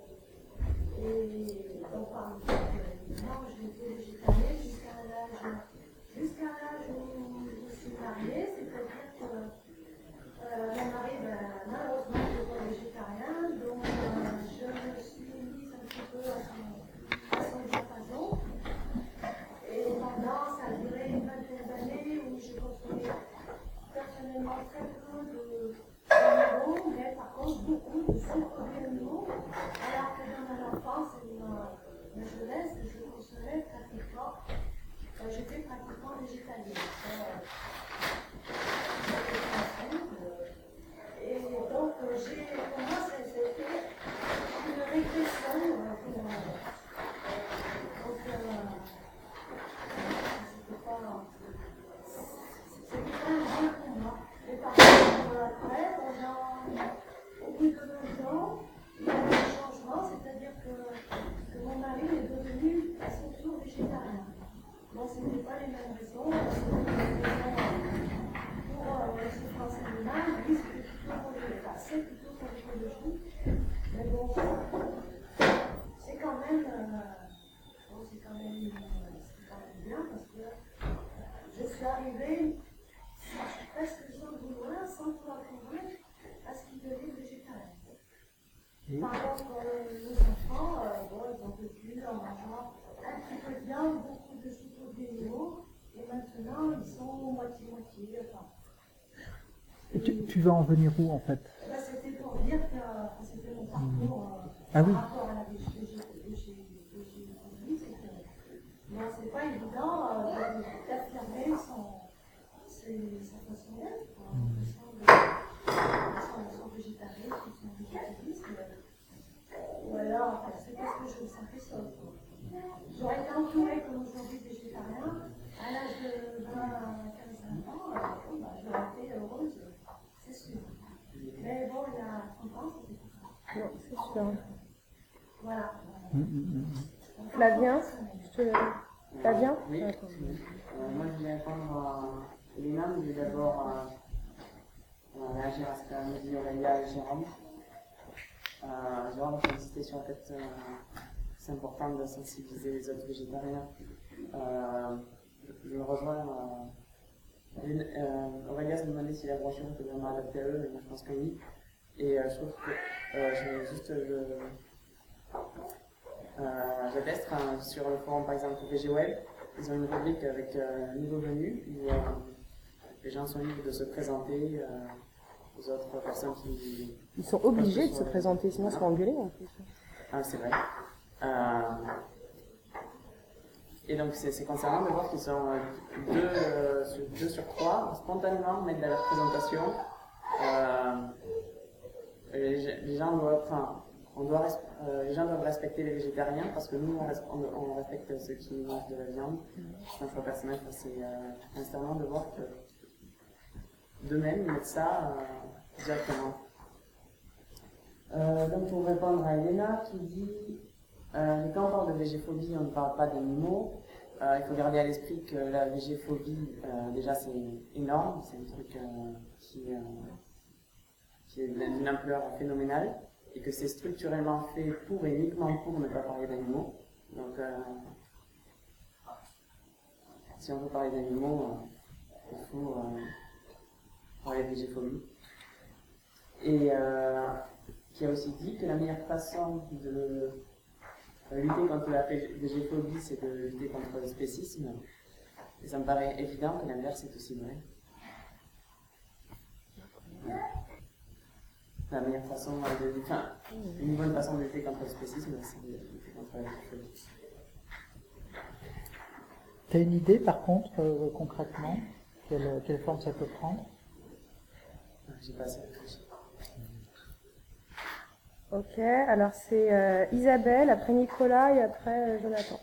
H: Et donc, par le fait que moi, j'ai été végétarienne jusqu'à l'âge. Jusqu'à l'âge où je me suis mariée, c'est-à-dire que euh, mon mari, ben, malheureusement, n'était pas végétarien, donc euh, je me suis mise un petit peu à son, à son diapason. Et pendant, ça a duré une vingtaine d'années où j'ai consommé personnellement très peu de d'animaux, mais par contre beaucoup de sous-produits animaux, alors que dans mon enfance et ma, ma jeunesse, je consommais pratiquement. Euh, J'étais pratiquement végétalienne. Euh, et donc, euh, j'ai, pour moi, c'était une régression. Euh, pour, euh, donc, euh, c'était pas, c'était pas un jeu pour moi. Et par contre, après, pendant, au bout de deux ans, il y a eu un changement, c'est-à-dire que, que mon mari est devenu à son tour végétarien. Bon, ce n'était pas les mêmes raisons. C'était des raisons pour euh, la souffrance animale, lui, c'était plutôt pour les passer, plutôt pour l'écologie. Mais bon, c'est quand même, euh, bon, c'est quand même, euh, c'est quand même bien parce que euh, je suis arrivée presque sans le vouloir, sans pouvoir convaincre, à ce qu'il devienne végétarien. Par contre, euh, nos enfants, euh, bon, ils ont vécu en mangeant un petit peu de viande, beaucoup de sous-produits animaux, et maintenant ils sont moitié-moitié. Enfin.
C: Et tu, tu vas en venir où en fait?
H: Ben, c'était pour dire que enfin, c'était mon parcours euh,
C: ah, oui.
H: par rapport à la végétologie, c'est que bon, c'est pas évident euh, d'affirmer son, ses, sa façon d'être, mmh. son, son végétarisme, son végétarisme. Ou alors, enfin, c'est parce que je me sentais seule. J'aurais été entourée comme aujourd'hui végétarien, à l'âge de vingt à quinze ans, euh, bon, bah, j'aurais été heureuse, c'est sûr. Mais bon, il y a trente ans, c'était pas ça.
A: Non, c'est sûr.
H: Voilà.
C: Mmh, mmh.
A: Flavien, je te... Flavien
I: Oui. Euh, moi, je vais répondre à Elena, mais je vais d'abord euh, réagir à ce qu'a dit Aurélia et Jérôme. Euh, Jérôme a insisté sur le fait euh, c'est important de sensibiliser les autres végétariens. Euh, je, je rejoins. Euh, euh, Aurélia se demandait si la brochure était vraiment adaptée à eux, et moi je pense que oui. Et euh, je trouve que euh, je vais juste. Je, euh, J'atteste hein, sur le forum par exemple VGWeb, ils ont une rubrique avec euh, niveau venu où euh, les gens sont libres de se présenter euh, aux autres personnes qui.
A: Ils sont obligés de se présenter, sinon ils seront engueulés en plus.
I: Ah, c'est vrai. Euh, et donc c'est concernant de voir qu'ils sont euh, deux, euh, sur, deux sur trois spontanément mettre dans leur présentation. Euh, les, les gens doivent, enfin, on doit, euh, les gens doivent respecter les végétariens parce que nous on, on, on respecte ceux qui mangent de la viande. C'est un choix personnel, c'est euh, instantanément de voir que d'eux-mêmes ils mettent ça euh, directement. Euh, donc pour répondre à Elena qui dit euh, quand on parle de végéphobie on ne parle pas d'animaux, euh, il faut garder à l'esprit que la végéphobie euh, déjà c'est énorme, c'est un truc euh, qui, euh, qui est d'une ampleur phénoménale et que c'est structurellement fait pour et uniquement pour ne pas parler d'animaux. Donc euh, si on veut parler d'animaux euh, il faut euh, parler de végéphobie. Et euh, qui a aussi dit que la meilleure façon de lutter contre la végéphobie, c'est de lutter contre le spécisme. Et ça me paraît évident que l'inverse est aussi vrai. La meilleure façon de enfin, une bonne façon de lutter contre le spécisme, c'est de lutter contre la philosophie.
C: Tu as une idée, par contre, euh, concrètement, quelle, quelle forme ça peut prendre?
I: J'ai pas assez réfléchi.
A: Ok, alors c'est euh, Isabelle, après Nicolas et après euh, Jonathan.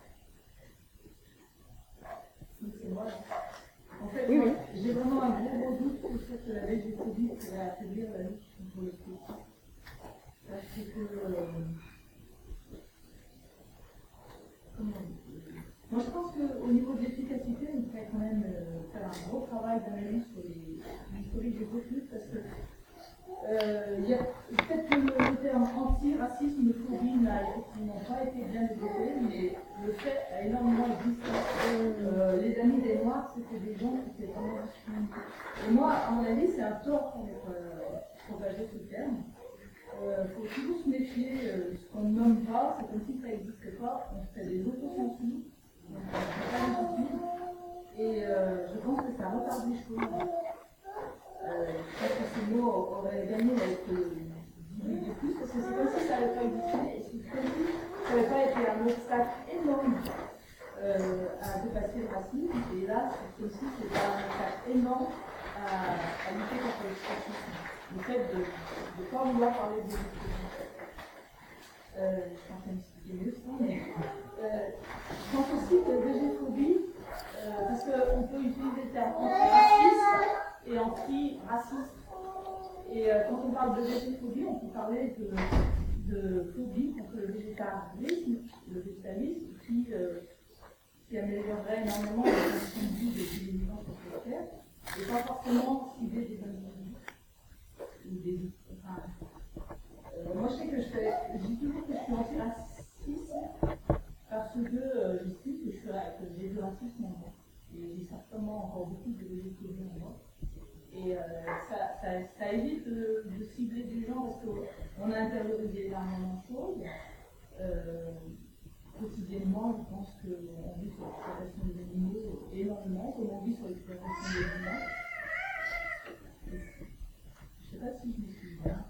J: C'est moi. En fait,
A: Oui,
J: moi,
A: oui.
J: j'ai vraiment un gros gros doute sur le fait que la végéphobie pourrait affaiblir la lutte contre le spécisme. Parce que, euh, comment dire, moi je pense qu'au niveau de l'efficacité, on pourrait quand même euh, faire un gros travail d'analyse sur les l'historique des refus, parce que euh, il y a peut-être que le terme anti-racisme, phobie n'a effectivement pas été bien développé, mais le fait a énormément existé. Euh, les amis des Noirs, c'était des gens qui étaient vraiment discriminés. Et moi, à mon avis, c'est un tort pour euh, propager ce terme. Il euh, faut toujours se méfier, euh, ce qu'on ne nomme pas, c'est comme si ça n'existait pas, on fait des autocensures, on ne fait pas légitime, et euh, je pense que ça retarde les choses. Euh, je pense que ces mots auraient gagné à être divulgués plus, parce que c'est comme si ça n'avait pas existé, et c'est comme si ça n'avait pas été un obstacle énorme euh, à dépasser le racisme, et là, c'est comme si c'était un obstacle énorme à, à lutter contre le racisme. Le fait de ne pas vouloir parler de végéphobie. Euh, je suis en train d'expliquer mieux ça, mais euh, je pense aussi que végéphobie, euh, parce qu'on peut utiliser le terme anti-raciste et anti-raciste. Et euh, quand on parle de végéphobie, on peut parler de, de phobie contre le végétarisme, le végétalisme, qui, euh, qui améliorerait énormément les conditions de vie des vivants sur cette terre, et pas forcément cibler des individus. Des, enfin, euh, moi je sais que je fais, je dis toujours que je suis anti-raciste parce que euh, j'estime que, je suis, que j'ai du racisme en moi. Et j'ai certainement encore beaucoup de végéphobie en moi. Et euh, ça, ça, ça évite de, de cibler des gens parce qu'on a intériorisé énormément de choses. Euh, quotidiennement, je pense qu'on vit sur l'exploitation des animaux énormément, comme on vit sur l'exploitation des humains. Je ne sais pas si je me suis bien.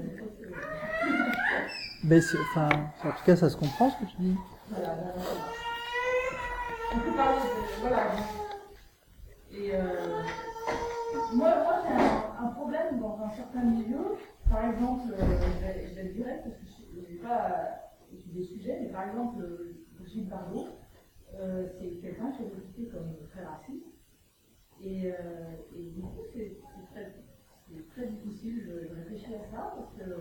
C: Mais enfin, en tout cas, ça se comprend ce que tu dis.
J: Voilà, ben, on peut parler de. Voilà. Et euh, moi, moi j'ai un, un problème dans un certain milieu. Par exemple, euh, je, vais, je vais le dire parce que je n'ai pas étudié le sujet, mais par exemple, Brigitte Bardot, euh, c'est quelqu'un qui est réputé comme très raciste. Et, euh, et du coup, c'est très. C'est très difficile de, de réfléchir à ça parce que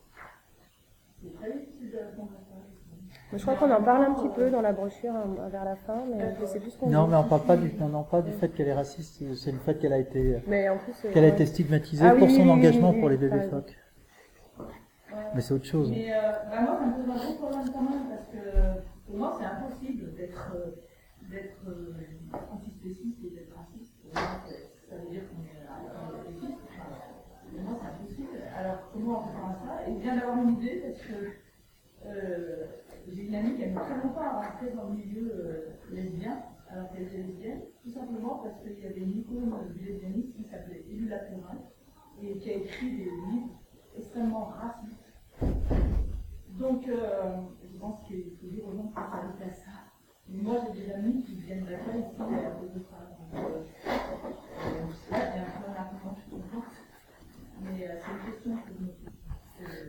J: c'est très difficile de répondre à ça.
A: Je crois qu'on en parle un petit peu dans la brochure hein, vers la fin, mais je sais plus ce qu'on dit.
C: Non, mais on parle pas du, non, non, pas du fait qu'elle est raciste, c'est le fait qu'elle a été,
A: mais en plus,
C: qu'elle
A: euh,
C: a été stigmatisée
A: ah, oui,
C: pour
A: oui,
C: son
A: oui,
C: engagement
A: oui,
C: pour les
A: oui,
C: bébés
A: oui.
C: phoques.
J: Ouais.
C: Mais c'est autre chose.
J: Mais euh, bah moi, ça me pose un gros problème quand même parce que pour moi, c'est impossible d'être euh, d'être euh, antispéciste et d'être raciste. Pour moi, ça veut dire qu'on est raciste. Pour moi, c'est impossible. Alors, comment on répond à ça? Et il vient d'avoir une idée parce que euh, j'ai une amie qui a mis très longtemps à rentrer dans le milieu euh, lesbien, alors qu'elle était lesbienne, tout simplement parce qu'il y avait une icône du lesbianisme qui s'appelait Élu Latourain et qui a écrit des livres extrêmement racistes. Donc, euh, je pense qu'il faut dire aux gens qui s'arrêtent à ça. Mais moi, j'ai des amis qui viennent d'accord ici à cause de ça. Donc, euh, euh, je sais pas, il y a un peu un argument, je comprends. Mais euh, c'est une question que je me pose.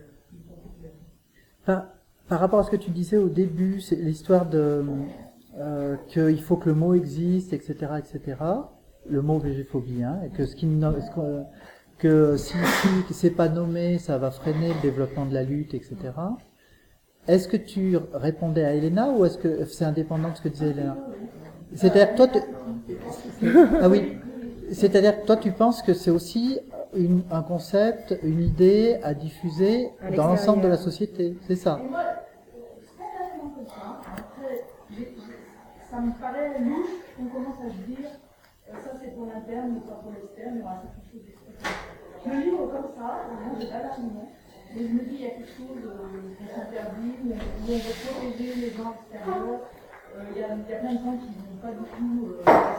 C: Par, par rapport à ce que tu disais au début, c'est l'histoire de euh, qu'il faut que le mot existe, et cetera, et cetera. Le mot végéphobie, hein, et que ce qui no, ce que, que si, si c'est pas nommé, ça va freiner le développement de la lutte, et cetera. Est-ce que tu répondais à Elena ou est-ce que c'est indépendant de ce que disait Elena? C'est-à-dire que toi, tu... ah oui, c'est-à-dire que toi, tu penses que c'est aussi une, un concept, une idée à diffuser
A: À
C: dans l'ensemble de la
A: l'extérieur.
C: société, c'est ça?
J: Et moi, spontanément comme ça, après, j'ai- j'ai- ça me paraît louche qu'on commence à se dire euh, ça c'est pour l'interne, mais pas pour l'externe, il y aura quelque chose d'externe. Je me livre comme ça, au j'ai pas d'argument, mais je me dis il y a quelque chose euh, qui s'interdit, où, on- où on veut protéger les gens extérieurs. Euh, Il y, a- il y a plein de gens qui ne vont pas du tout euh,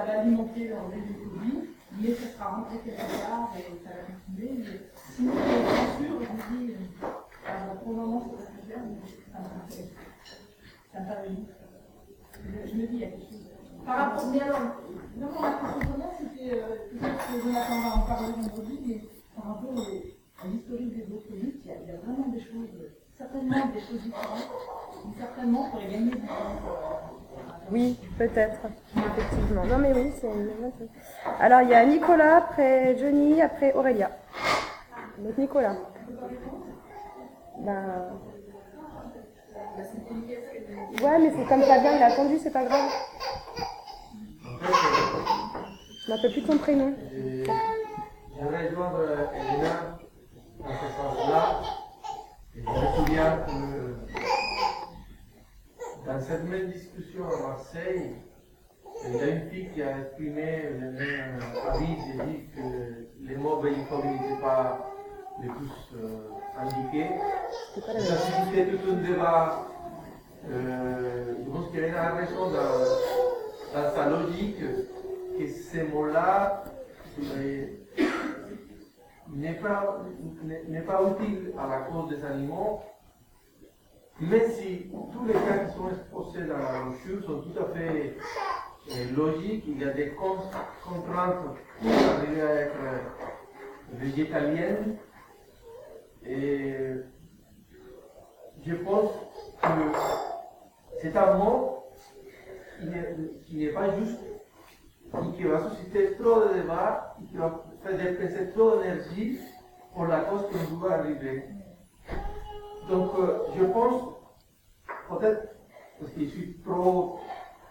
J: va l'alimenter en végétologie, mais ça sera rentré quelque part et ça va continuer. Mais sinon, bien sûr, je me dis, euh, pour le moment, c'est pas très clair, mais ça m'intéresse. Ça me paraît vite. Je, je me dis, il y a quelque chose. Par rapport, mais alors, non, ma question première, c'était, euh, peut-être que Jonathan va en parler vendredi, mais par rapport au, à l'historique des autres luttes, il y, a, il y a vraiment des choses, certainement des choses différentes, mais certainement on pourrait gagner du temps.
A: Oui, peut-être, effectivement. Non mais oui, c'est une bonne chose. Alors il y a Nicolas, après Johnny, après Aurélia. Donc Nicolas. Ben... Ouais, mais c'est comme ça vient, il a attendu, c'est pas grave. Je m'appelle plus ton prénom.
K: J'aimerais rejoindre Elena dans ce sens-là. Et je me souviens que dans cette même discussion à Marseille, il y a une fille qui a exprimé le même avis. J'ai dit que les mots bellicophobie n'étaient pas les plus euh, indiqués. Ça a suscité tout un débat. Euh, je pense qu'Elena a raison dans, dans sa logique que ces mots-là euh, n'est pas, n'est pas utile à la cause des animaux, même si tous les cas qui sont exposés dans la brochure sont tout à fait euh, logiques. Il y a des contraintes pour arriver à être végétalienne. Et je pense que c'est un mot qui n'est pas juste et qui va susciter trop de débats et qui va faire dépenser trop d'énergie pour la cause qu'on doit arriver. Donc, euh, je pense, peut-être, parce que je suis trop,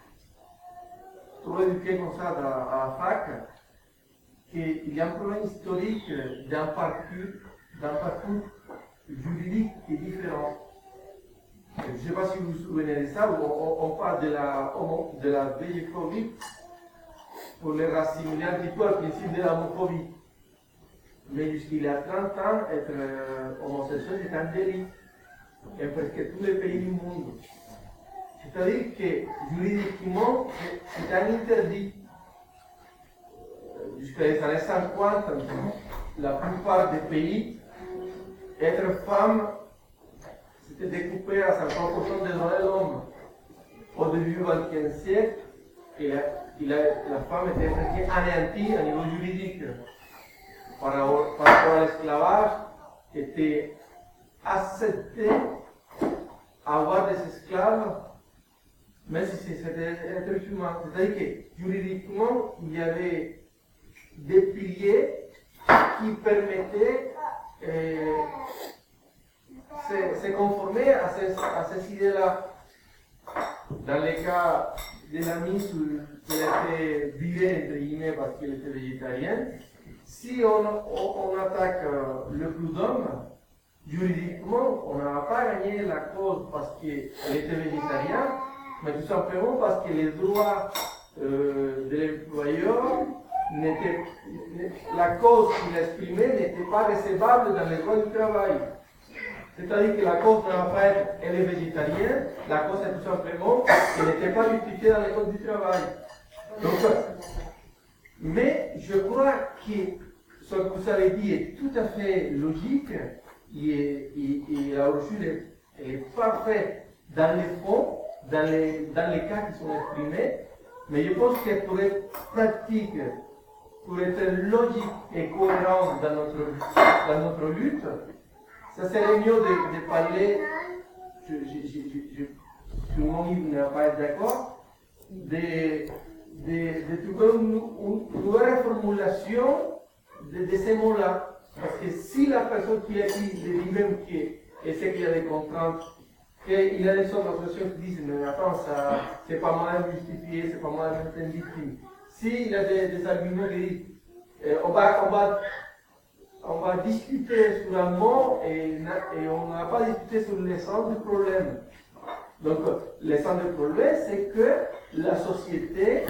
K: trop éduqué comme ça à, à la fac, qu'il y a un problème historique d'un parcours, d'un parcours juridique qui est différent. Je ne sais pas si vous vous souvenez de ça, on, on parle de la, de la bellicophobie pour les rassimiler un petit peu au principe de l'homophobie. Mais jusqu'il y a trente ans, être euh, homosexuel est un délit. Et presque tous les pays du monde. C'est-à-dire que juridiquement, c'est un interdit. Jusqu'à les années cinquante, la plupart des pays, être femme, c'était découpé à cinquante pour cent des droits de l'homme. Au début du vingtième siècle, et la, et la, la femme était presque anéantie à niveau juridique. Par rapport à l'esclavage, était accepté avoir des esclaves, même si c'était être humain. C'est-à-dire que juridiquement, il y avait des piliers qui permettaient euh, se, se conformer à ces, à ces idées-là. Dans le cas de l'ami qui a été viré, entre guillemets, parce qu'il était végétarien, si on, on, on attaque euh, le prud'homme, juridiquement, on n'a pas gagné la cause parce qu'elle était végétarienne, mais tout simplement parce que les droits euh, de l'employeur n'étaient, la cause qu'il exprimait n'était pas recevable dans les droits du travail. C'est-à-dire que la cause ne va pas être elle est végétarienne, la cause est tout simplement qu'elle n'était pas justifiée dans les codes du travail. Donc, mais je crois que ce que vous avez dit est tout à fait logique et, et, et la brochure est, est parfaite dans les fonds, dans les, dans les cas qui sont exprimés, mais je pense que pour être pratique, pour être logique et cohérent dans notre, dans notre lutte, ça serait mieux de, de parler, je, je, je, je, tout le monde ne va pas être d'accord, de, de, de trouver une, une nouvelle formulation de, de ces mots-là. Parce que si la personne qui a dit le dit même que sait qu'il y a des contraintes, qu'il y a des associations qui disent mais attends, ça c'est pas mal justifié, c'est pas mal entendu. S'il y a des, des arguments qui disent euh, on, va, on, va, on va discuter sur un mot et, et on n'a pas discuté sur l'essence du problème. Donc l'essence du problème c'est que la société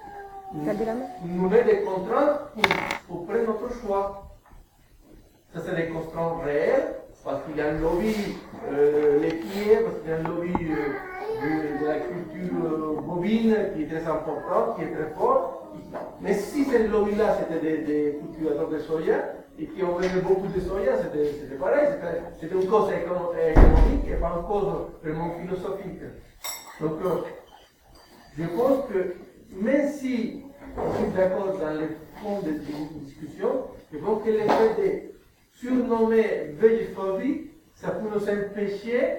K: nous met des contraintes pour, pour prendre notre choix. Ça, c'est des contraintes réelles, parce qu'il y a un lobby euh, laitier, parce qu'il y a un lobby euh, de, de la culture euh, bovine qui est très important. important, qui est très fort. Mais si ce lobby-là, c'était des, des cultivateurs de soya, et qui ont vendu beaucoup de soya, c'était pareil, c'était une cause économique et pas une cause vraiment philosophique. Donc, euh, je pense que même si on est d'accord dans le fond de la discussion, je pense que le fait de surnommer végéphobie, ça peut nous empêcher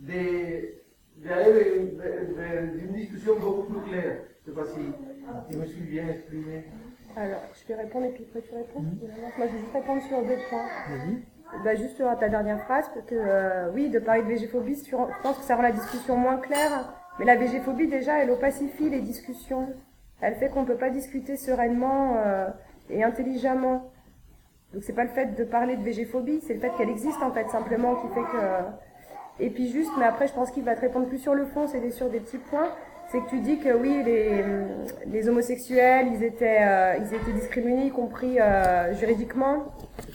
K: d'aller vers une discussion beaucoup plus claire. Je ne sais pas si je me suis bien exprimé.
A: Alors, je vais répondre et puis après tu réponds. Mmh. Moi, je vais juste répondre sur deux points.
C: Vas-y.
A: Bah, juste sur ta dernière phrase, parce que euh, oui, de parler de végéphobie, je pense que ça rend la discussion moins claire. Mais la végéphobie, déjà, elle opacifie les discussions. Elle fait qu'on ne peut pas discuter sereinement euh, et intelligemment. Donc, c'est pas le fait de parler de végéphobie, c'est le fait qu'elle existe, en fait, simplement, qui fait que... Et puis juste, mais après, je pense qu'il va te répondre plus sur le fond, c'est sur des petits points. C'est que tu dis que oui, les, les homosexuels, ils étaient, euh, ils étaient discriminés, y compris euh, juridiquement,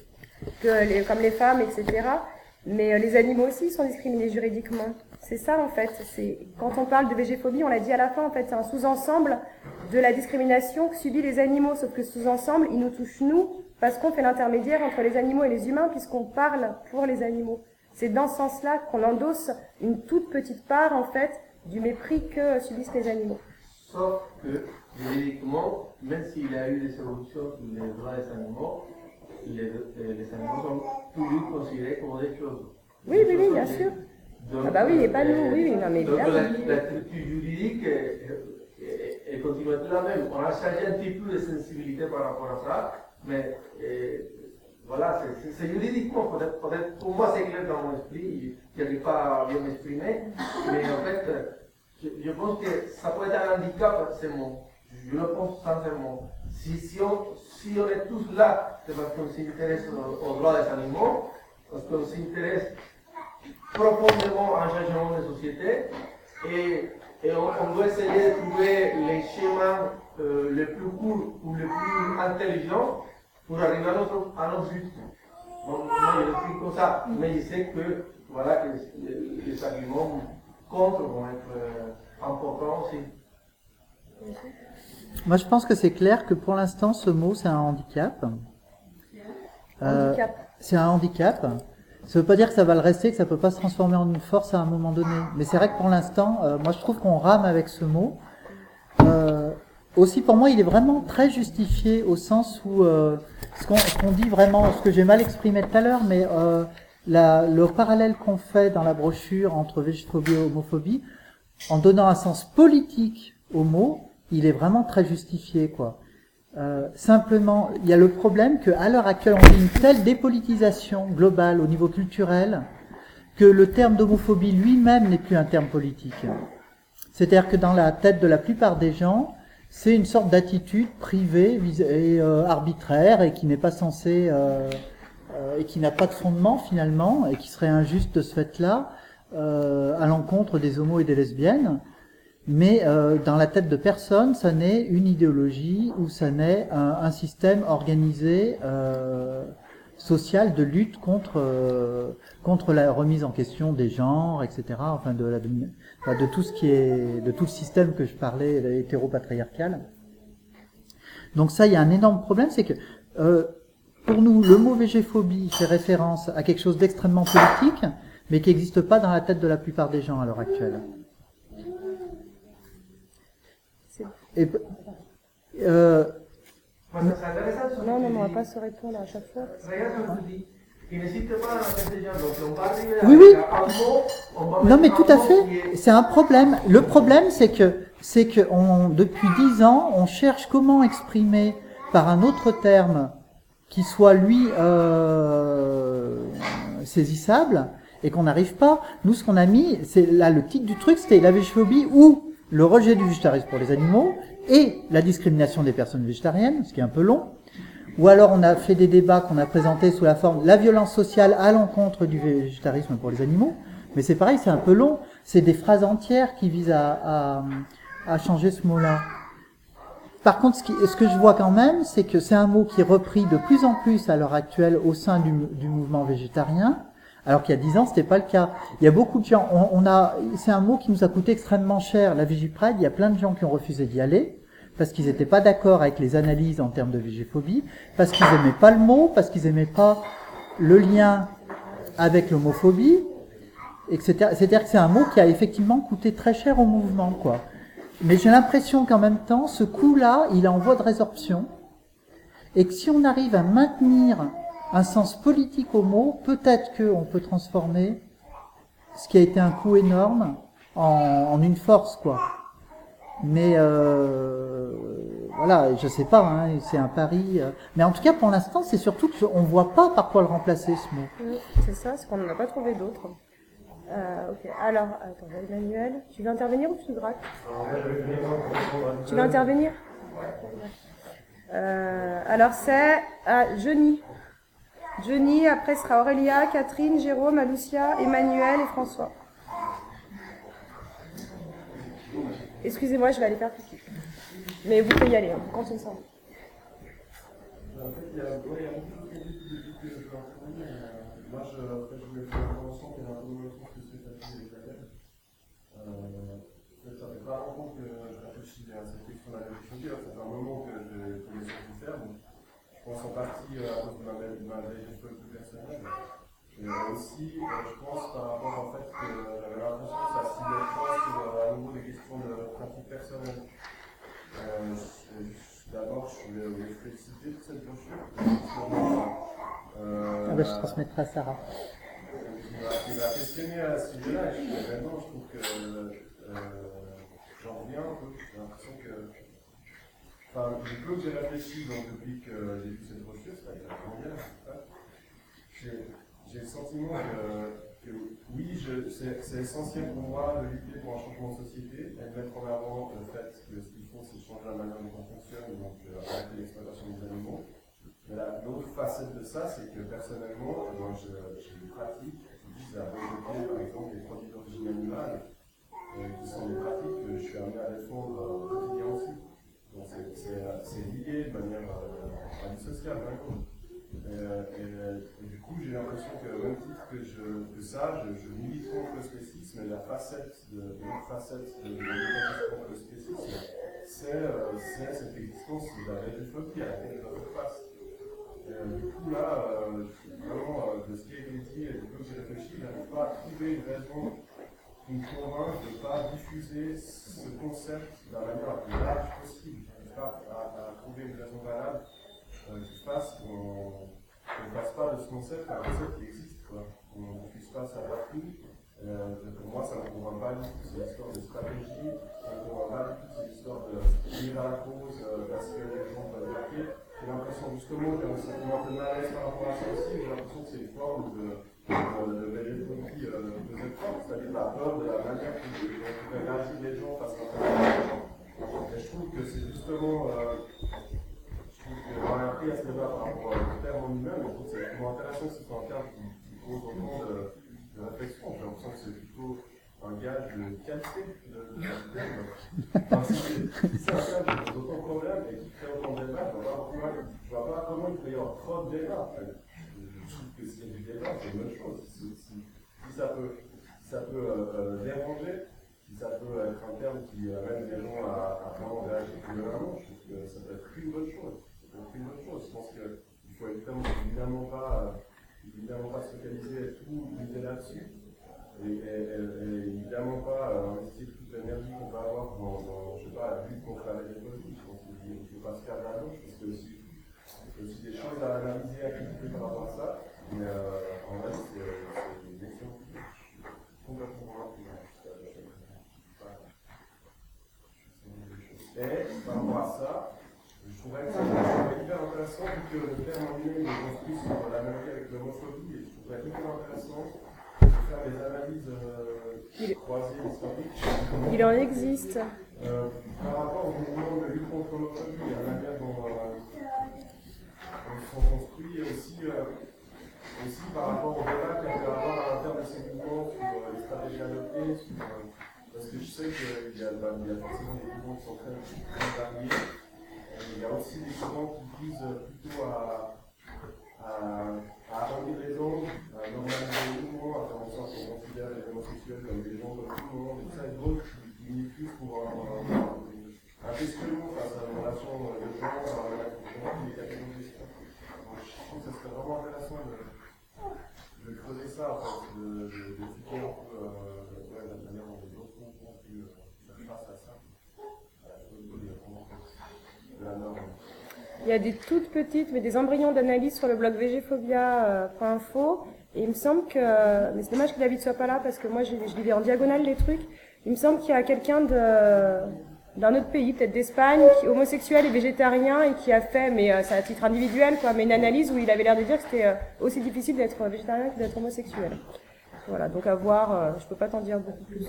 A: que les, comme les femmes, et cetera. Mais euh, les animaux aussi sont discriminés juridiquement. C'est ça en fait. C'est quand on parle de végéphobie, on l'a dit à la fin, en fait, c'est un sous-ensemble de la discrimination que subissent les animaux. Sauf que ce sous-ensemble, il nous touche nous, parce qu'on fait l'intermédiaire entre les animaux et les humains, puisqu'on parle pour les animaux. C'est dans ce sens-là qu'on endosse une toute petite part, en fait, du mépris que subissent les animaux.
K: Sauf que, juridiquement, même s'il y a eu des évolutions sur les droits des animaux, les, les animaux sont toujours considérés comme des choses.
A: Oui, oui, oui, bien sûr.
K: Donc,
A: ah bah oui, et pas nous, oui, oui, non mais
K: donc
A: évidemment.
K: la, la structure juridique est, est continue à être la même. On a changé un petit peu de sensibilité par rapport à ça, mais et, voilà, c'est juridiquement, peut-être, peut pour moi c'est clair dans mon esprit, je n'arrive pas à bien m'exprimer, mais en fait, je, je pense que ça peut être un handicap, ces mots. Je le pense sincèrement. Si, si, on, si on est tous là, c'est parce qu'on s'intéresse aux, aux droits des animaux, parce qu'on s'intéresse profondément à un changement de société, et, et on, on doit essayer de trouver les schémas euh, les plus courts ou les plus intelligents pour arriver à notre, à notre but. Donc, moi, je l'explique comme ça, mais je sais que, voilà, que les, les arguments contre vont être euh, importants aussi.
C: Moi, je pense que c'est clair que pour l'instant, ce mot, c'est un handicap. Euh,
A: handicap.
C: C'est un handicap. Ça ne veut pas dire que ça va le rester, que ça ne peut pas se transformer en une force à un moment donné. Mais c'est vrai que pour l'instant, euh, moi, je trouve qu'on rame avec ce mot. Euh, aussi, pour moi, il est vraiment très justifié au sens où euh, ce qu'on qu'on dit vraiment, ce que j'ai mal exprimé tout à l'heure, mais euh, la, le parallèle qu'on fait dans la brochure entre végéphobie et homophobie, en donnant un sens politique au mot, il est vraiment très justifié, quoi. Euh, simplement, il y a le problème qu'à l'heure actuelle, on a une telle dépolitisation globale au niveau culturel que le terme d'homophobie lui-même n'est plus un terme politique. C'est-à-dire que dans la tête de la plupart des gens, c'est une sorte d'attitude privée et euh, arbitraire et qui n'est pas censée euh, euh, et qui n'a pas de fondement finalement et qui serait injuste de ce fait-là euh, à l'encontre des homos et des lesbiennes. Mais euh, dans la tête de personne, ça n'est une idéologie ou ça n'est un, un système organisé euh, social de lutte contre euh, contre la remise en question des genres, et cetera. Enfin de la de, de tout ce qui est de tout le système que je parlais hétéropatriarcal. Donc ça, il y a un énorme problème, c'est que euh, pour nous, le mot végéphobie fait référence à quelque chose d'extrêmement politique, mais qui n'existe pas dans la tête de la plupart des gens à l'heure actuelle. Et, euh,
K: non,
A: non, non, on va pas se répondre à chaque fois.
C: Oui, oui. Non, mais tout à fait. C'est un problème. Le problème, c'est que, c'est que on, depuis dix ans, on cherche comment exprimer par un autre terme qui soit lui euh, saisissable et qu'on n'arrive pas. Nous, ce qu'on a mis, c'est là le titre du truc, c'était la végéphobie ou le rejet du végétarisme pour les animaux et la discrimination des personnes végétariennes, ce qui est un peu long. Ou alors on a fait des débats qu'on a présentés sous la forme la violence sociale à l'encontre du végétarisme pour les animaux. Mais c'est pareil, c'est un peu long. C'est des phrases entières qui visent à, à, à changer ce mot-là. Par contre, ce, qui, ce que je vois quand même, c'est que c'est un mot qui est repris de plus en plus à l'heure actuelle au sein du, du mouvement végétarien, Alors qu'il y a dix ans, c'était pas le cas. Il y a beaucoup de gens, on, on a, c'est un mot qui nous a coûté extrêmement cher, la Vigipride. Il y a plein de gens qui ont refusé d'y aller parce qu'ils n'étaient pas d'accord avec les analyses en termes de vigiphobie, parce qu'ils aimaient pas le mot, parce qu'ils aimaient pas le lien avec l'homophobie, et cetera. C'est-à-dire que c'est un mot qui a effectivement coûté très cher au mouvement, quoi. Mais j'ai l'impression qu'en même temps, ce coup-là, il est en voie de résorption, et que si on arrive à maintenir un sens politique au mot, peut-être qu'on peut transformer ce qui a été un coup énorme en, en une force, quoi. Mais euh, voilà, je sais pas, hein, c'est un pari. Euh, mais en tout cas, pour l'instant, c'est surtout qu'on voit pas par quoi le remplacer, ce mot.
A: Oui, c'est ça, c'est qu'on n'en a pas trouvé d'autres. Euh, ok, alors, attends, Emmanuel, tu veux intervenir ou tu te grattes? Tu veux intervenir? euh, Alors, c'est à Johnny. Johnny, après ce sera Aurélia, Catherine, Jérôme, Alucia, Emmanuel et François. Excusez-moi, je vais aller faire pipi. Mais vous pouvez y aller, hein, vous continuez ça.
B: En fait, il y a, ouais, il y a beaucoup de choses que je veux entendre. Moi, je, en fait, je voulais faire une intervention qui est un peu le même sens que ce que tu as dit avec la tête. Euh, en fait, ça fait pas longtemps que je réfléchis à cette question de la vigiphobie. Ça fait un moment que je connais ce que faire. Donc, je pense en partie à cause de ma, de ma vigiphobie personnelle. Et aussi, euh, je pense par rapport en fait que j'avais l'impression que ça ciblait trop sur à nouveau des questions de pratique personnelle. Euh, D'abord, je voulais vous féliciter pour cette brochure. Euh,
C: ah ben, je transmettrai à Sarah.
B: Qui m'a questionné à ce sujet-là, et je, maintenant je trouve que euh, j'en reviens un peu. J'ai l'impression que. Enfin, du peu que j'ai réfléchi donc, depuis que j'ai vu cette brochure, c'est pas exactement bien. J'ai le sentiment que, que oui, c'est essentiel pour moi de lutter pour un changement de société et de mettre en avant le fait que ce qu'il faut, c'est changer la manière dont on fonctionne, donc euh, arrêter l'exploitation des animaux. Mais l'autre facette de ça, c'est que personnellement, moi, j'ai des pratiques qui visent à rejeter, par exemple, les produits d'origine animale, euh, qui sont des pratiques que je suis amené à défendre au quotidien aussi. Donc c'est lié de manière euh, indissociable. Hein. Et, et, et du coup, j'ai l'impression que, au même titre que, je, que ça, je, je milite contre le spécisme, et la facette de, une facette de, de lutte contre le spécisme, c'est euh, cette existence de la vigiphobie à laquelle je dois faire face. Et, euh, du coup, là, euh, vraiment, euh, de ce qui a été dit et du coup que j'ai réfléchi, je n'arrive pas à trouver une raison qui me convainc de ne pas diffuser ce concept de la manière la plus large possible. Je n'arrive pas à, à trouver une raison valable euh, qui fasse qu'on ne fasse pas de ce concept un concept qui existe, quoi. On ne puisse pas savoir tout. Euh, pour moi, ça ne me convainc pas du tout. C'est l'histoire de stratégie, ça ne me convainc pas du tout. C'est l'histoire de venir à la cause euh, parce que les gens peuvent marquer. J'ai l'impression, justement, j'ai un sentiment un peu de malaise par rapport à ça aussi. J'ai l'impression que c'est une forme de, de, de véléphobie euh, de cette forme, c'est-à-dire la peur de la manière dont peuvent réagir les gens face à les gens. Et je trouve que c'est justement. Euh, On a appris à ce débat par rapport au terme en lui-même, je trouve que c'est vraiment intéressant que ce soit un terme qui, qui pose autant de, de réflexion. J'ai l'impression que c'est plutôt un gage de qualité de, de, de terme. Enfin, si c'est un terme qui pose autant de problèmes et qui crée autant de débats, je ne vois, vois pas comment il peut y avoir trop de débats. En fait. Je trouve que s'il y a du débat, c'est une bonne chose. Si, si, si ça peut, si ça peut euh, déranger, si ça peut être un terme qui amène les gens à, à vraiment réagir violemment, je trouve que ça peut être une bonne chose. C'est une bonne chose. Je pense qu'il ne faut évidemment, évidemment, pas, évidemment pas se focaliser et tout miser là-dessus. Et, et, et, et évidemment pas euh, investir toute l'énergie qu'on peut avoir dans, dans je sais pas, la lutte contre la vigiphobie. Je pense qu'il ne faut pas se perdre là-dedans. Je pense qu'il y a aussi, aussi des choses à analyser, à critiquer par rapport à ça. Mais euh, en vrai, c'est une excellente idée. Je suis complètement convaincu. Et par rapport à ça, je trouvais que c'était hyper intéressant, vu que le terme en lui-même est construit sur l'analogie avec l'homophobie, et je trouvais hyper intéressant de faire des analyses euh, croisées historiques.
A: Il en existe.
B: Euh, par rapport au mouvement de lutte contre l'homophobie et à la manière dont euh, ils sont construits, et aussi, euh, aussi par rapport au débat qu'il y a pu avoir à l'intérieur de ces mouvements sur euh, les stratégies adoptées, sur, euh, parce que je sais qu'il y, bah, y a forcément des mouvements qui sont très, très variés. Il y a aussi des courants qui visent plutôt à, à, à arrondir les angles, à normaliser les mots, homosexuels comme des gens comme tout le monde, tout ça est drôle, qui militent plus pour un, un questionnement face à une relation de genre, à la confiance, des catégories. Donc je trouve que ça serait vraiment intéressant de, de creuser ça, en fait, de, de, d'étudier un peu euh, ouais, la manière dont les autres groupes ont pu euh, faire face à ça. De la norme.
A: Il y a des toutes petites, mais des embryons d'analyse sur le blog végéphobia point info. Et il me semble que, mais c'est dommage que David soit pas là parce que moi je, je lisais en diagonale les trucs. Il me semble qu'il y a quelqu'un de, d'un autre pays, peut-être d'Espagne, qui est homosexuel et végétarien et qui a fait, mais euh, c'est à titre individuel, quoi, mais une analyse où il avait l'air de dire que c'était euh, aussi difficile d'être végétarien que d'être homosexuel. Voilà, donc à voir, euh, je peux pas t'en dire beaucoup plus.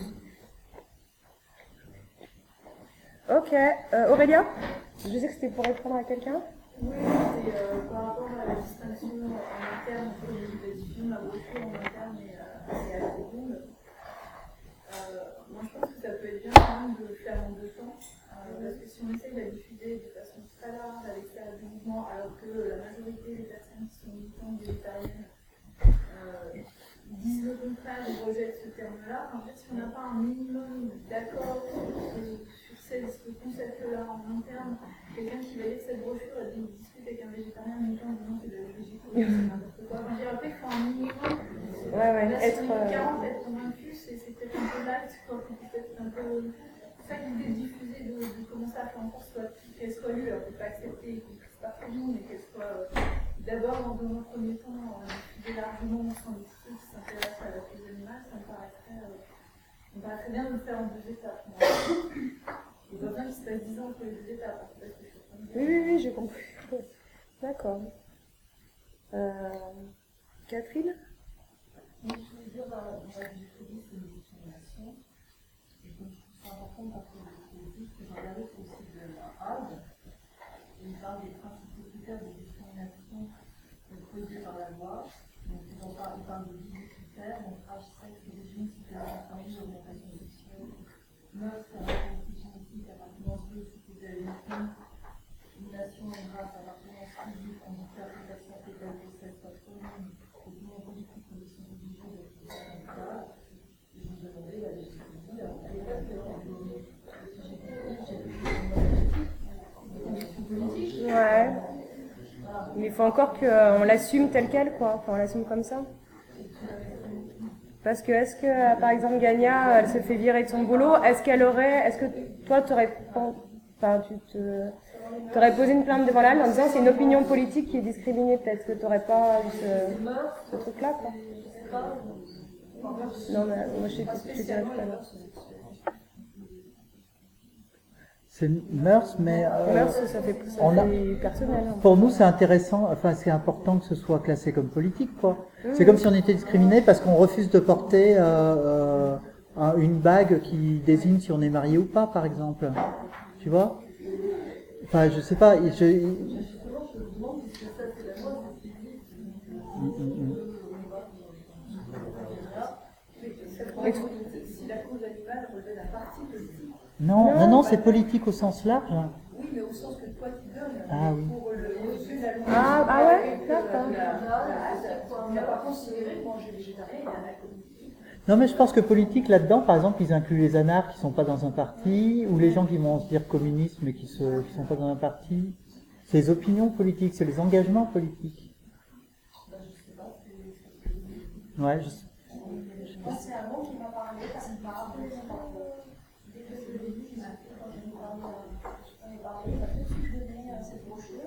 A: Ok, euh, Aurélia, je sais que c'était pour répondre à quelqu'un.
E: Oui, c'est euh, par rapport à la distinction en interne entre les diffusions de la brochure en interne et, euh, et à la seconde. Euh, moi, je pense que ça peut être bien quand même de le faire en deux temps. Euh, parce que si on essaye de la diffuser de façon très large à l'extérieur du mouvement, alors que la majorité des personnes qui sont militantes végétariennes euh, disent le contraire et rejettent ce terme-là, en fait, si on n'a pas un minimum d'accord sur ce, sur ces, ce concept-là en interne, quelqu'un qui va lire cette brochure et qui discute avec un végétarien en même temps en disant que c'est de la végétarienne, c'est n'importe quoi. Enfin, je dirais après qu'il faut un minimum.
A: Ouais, ouais,
E: là,
A: être,
E: si on est
A: euh...
E: quarante, être convaincu, c'est, c'est peut-être un peu light, quoi. C'est peut-être un peu. C'est ça l'idée de diffuser, de, de commencer à faire en sorte soit, qu'elle soit lue, alors peut pas accepter, qu'on ne puisse pas pour nous, mais qu'elle soit euh, d'abord, dans un premier temps, euh, diffusée largement sans les trucs qui s'intéressent à la cause animale, ça me paraîtrait, euh, ça me paraîtrait bien de le faire en deux étapes. Il doit bien qu'il se passe dix ans entre les deux étapes. Parce que je
A: Oui, oui, oui, j'ai compris. D'accord. Euh, Catherine?
J: Oui, je voulais dire, dans la végéphobie, c'est une discrimination. Et donc, je trouve ça important parce que juste que j'ai regardé sur le site de la Hague, il parle des principaux critères de discrimination posés par la loi. Donc, ils en parlent, ils parlent de dix-huit critères, donc âge, sexe, origine, situation de famille, orientation sexuelle, mœurs, caractéristiques génétiques, appartenance bleue, supposée à une ethnie, une nation et race, appartenance physique, handicap, état fétal, grossesse, patronyme, opinion politique, conditions religieuses, activité syndicale. Et je me demandais, la végéphobie, alors peut-être que dans le sujet politique, j'ai des conditions politiques.
A: Ouais. Mais il faut encore qu'on l'assume tel quel, quoi. Enfin, on l'assume comme ça. Parce que, est-ce que, par exemple, Gagna, elle se fait virer de son boulot, est-ce qu'elle aurait, est-ce que toi, tu aurais, enfin, tu te, t'aurais posé une plainte devant la Halle en disant c'est une opinion politique qui est discriminée, peut-être que tu n'aurais pas eu ce, ce truc-là, quoi. Non, mais moi, je sais pas, je dirais tout à l'heure.
C: C'est mœurs, mais euh,
A: mœurs, ça fait, ça
C: on a,
A: fait personnel. Hein.
C: Pour nous, c'est intéressant, enfin, c'est important que ce soit classé comme politique, quoi. Mmh. C'est comme si on était discriminé parce qu'on refuse de porter euh, euh, une bague qui désigne si on est marié ou pas, par exemple. Tu vois? Enfin, je sais pas. Je...
E: Si la cause animale relève la partie politique.
C: Non, non, non, c'est politique au sens large.
E: Oui, mais au sens que toi tu donnes.
C: Ah oui.
E: Pour le monsieur de la loi.
A: Ah, ah ouais, d'accord.
E: Il n'a pas considéré que manger végétarien, il y a un acte politique.
C: Non, mais je pense que politique, là-dedans, par exemple, ils incluent les anards qui ne sont pas dans un parti, ou les gens qui vont se dire communistes mais qui ne sont pas dans un parti. C'est les opinions politiques, c'est les engagements politiques. Ouais, je sais.
H: Moi, c'est un mot qui m'a parlé, ça me parle. Dès que je l'ai vu, quand je lui ai parlé, il m'a tout de suite donné cette brochure.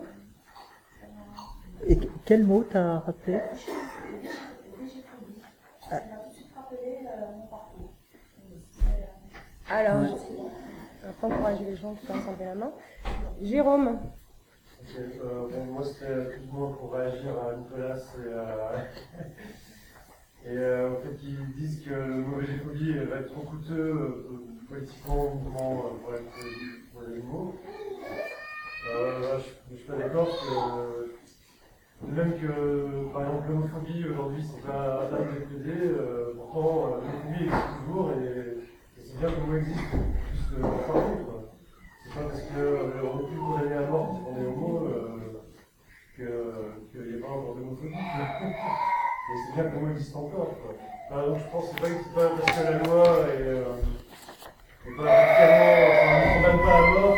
C: Et quel mot t'as rappelé?
H: Végéphobie. Ça m'a tout de suite rappelé mon parcours.
A: Alors, ouais. Après encourager les gens qui pensent en la main. Jérôme.
B: Okay, euh, bon, moi c'était plus ou moins pour réagir à Nicolas et à... Et euh, en fait, ils disent que le mot végéphobie va être trop coûteux euh, politiquement, mouvement euh, pour, pour les animaux. Euh, je ne suis pas d'accord que, même que, par exemple, l'homophobie aujourd'hui, c'est pas un terme déposé, euh, pourtant, euh, l'homophobie existe toujours et, et c'est bien que le mot existe, juste euh, en parler, quoi. C'est pas parce qu'on est plus condamné à mort parce qu'on est homo euh, qu'il n'y a pas encore d'homophobie. Mais c'est bien que le mot existe encore, quoi. Enfin, donc je pense que c'est pas, c'est pas parce que la loi est, euh, est pas radicalement, enfin, ne condamne pas à mort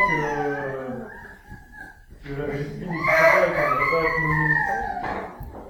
B: que, que la végétalité n'existe pas et qu'on ne devrait pas être nommé.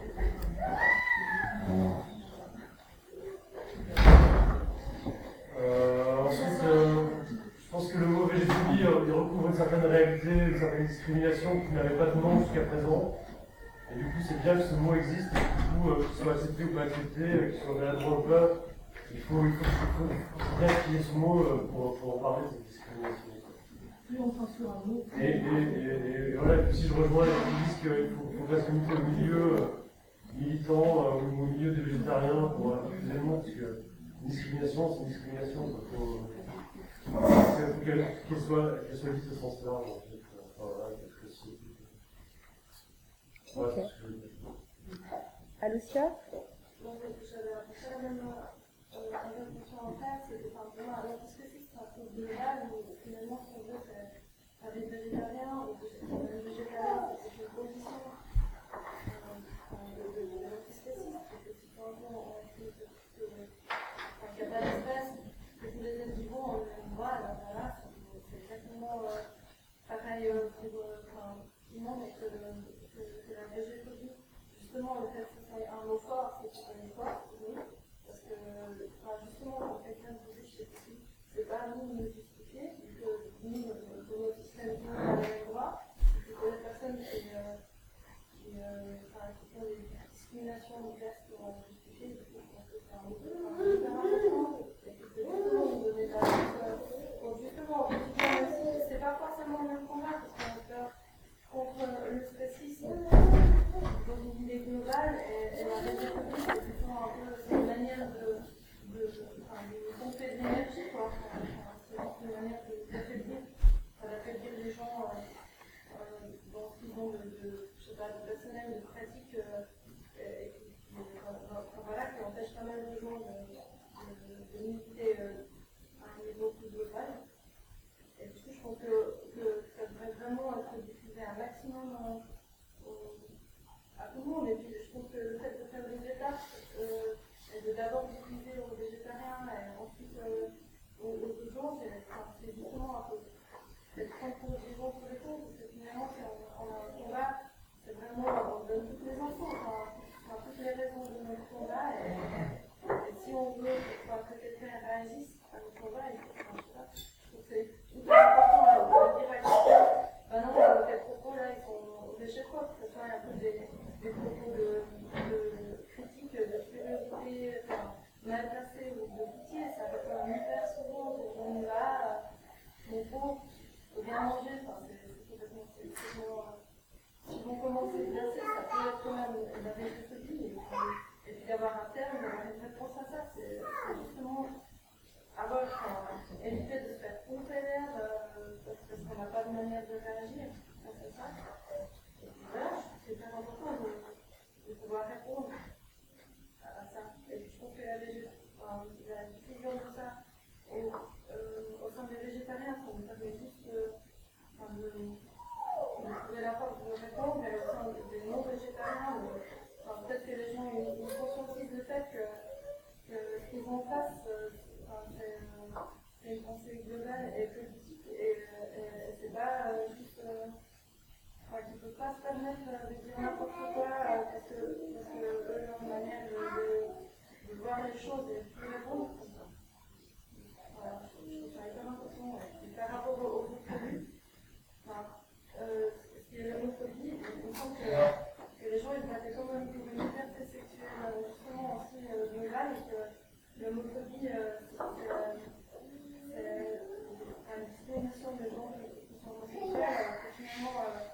B: Euh, ensuite, euh, je pense que le mot végétopie, euh, il recouvre une certaine réalité, une certaine discrimination qui n'avait pas de nom jusqu'à présent. Et du coup, c'est bien que ce mot existe, et du coup, euh, qu'il soit accepté ou pas accepté, euh, qu'il soit maladroit ou pas, il faut, il faut, il faut, il faut bien qu'il y ait ce mot euh, pour, pour en parler de cette discrimination.
J: Plus on censure un mot.
B: Et, et, et, et voilà, et puis si je rejoins les gens qui disent qu'il faut, faut pas se limiter au milieu euh, militant euh, ou au milieu des végétariens pour accuser le mot, parce que une discrimination, c'est une discrimination. Il faut, faut qu'elle qu'elle soit, qu'elle soit dite au sens large, en fait. Enfin, voilà, parce que c'est.
A: Ok. Alucia?
H: Bon, j'avais un peu la même réflexion en tête, c'était vraiment un antispéciste, un peu global, où finalement, ce qu'on veut, c'est faire des végétariens, ou des végétariens, c'est une condition de l'antispécisme, parce que si par exemple, on dit qu'il n'y a pas d'espèce, que tous les êtres vivants ont le même droit, alors voilà, c'est exactement pareil pour Simon, mais que la végétopie. Justement, le fait que ce soit un mot fort, c'est un mot fort, oui, parce que enfin, justement, quand quelqu'un vous dit je sais plus, c'est pas à nous de nous justifier, et que nous, dans notre système, nous avons le droit, et que les personnes qui, euh, qui, euh, enfin, qui font des discriminations diverses pour en justifier, du coup, je pense que c'est un mot hyper important, et que c'est justement nous donner la réponse. Donc, justement, c'est pas forcément le même combat, parce qu'on a peur contre le spécisme. Dans une idée globale, et, et la végétopie, c'est plutôt un peu une manière de, de, enfin, de pomper de l'énergie, quoi. Enfin, c'est une manière d'affaiblir, d'affaiblir les gens euh, euh, dans ce qu'ils ont de, de, je sais pas, de personnel, de pratique, euh, et, et, enfin, voilà, qui empêche pas mal de gens de, de, de militer euh, à un niveau plus global. Et du coup, je pense que, que ça devrait vraiment être diffusé un maximum euh, au, à tout le monde. Et puis, je trouve que le fait de faire des étapes, euh, et de d'abord diffuser aux végétariens et ensuite euh, aux, aux autres gens, c'est justement un peu être prendre pour les gens pour les cons, parce que finalement, si on, on a un combat, c'est vraiment, on donne toutes les infos, enfin, enfin, toutes les raisons de notre combat. Et, et si on veut enfin, que quelqu'un réagisse à notre combat, il faut, enfin, je sais pas, je trouve que c'est hyper important de dire à quelqu'un, ben non, euh, tes propos là, ils sont déchets quoi, que ce soit un peu des, des propos de, de critique, de curiosité, enfin, mal placés ou de pitié, ça va quand même hyper souvent, on y va, mon pauvre, il faut bien manger, enfin, c'est complètement, c'est complètement, si on commence à exercer, ça peut être quand même la végétopie, et puis, et puis d'avoir un terme, d'avoir une réponse à ça, c'est justement avoir, enfin, éviter de se faire pomper l'air, euh, parce qu'on n'a pas de manière de réagir face à ça. Et puis voilà, c'est très important de, de pouvoir répondre à ça. Et puis je trouve que la, enfin, la diffusion de ça au, euh, au sein des végétariens, ça nous permet juste de, enfin, de, de trouver la force de répondre, mais au sein des non-végétariens, enfin, peut-être que les gens ils, ils conscientisent le fait que, que ce qu'ils ont en face, euh, enfin, c'est une pensée globale et politique, et, et, et c'est pas euh, juste. Euh, Enfin, qu'ils ne peuvent pas se permettre de dire n'importe quoi euh, parce que, parce que eux ont une manière de, de, de voir les choses et de plus répondre comme ça. Voilà, je, je trouve ça hyper important. Et par rapport aux autres produits, enfin, euh, ce qui est l'homophobie, il me semble que, que les gens ils pratiquent quand même pour une liberté sexuelle justement aussi euh, globale et que l'homophobie euh, c'est une discrimination des gens qui sont homosexuels alors que finalement euh,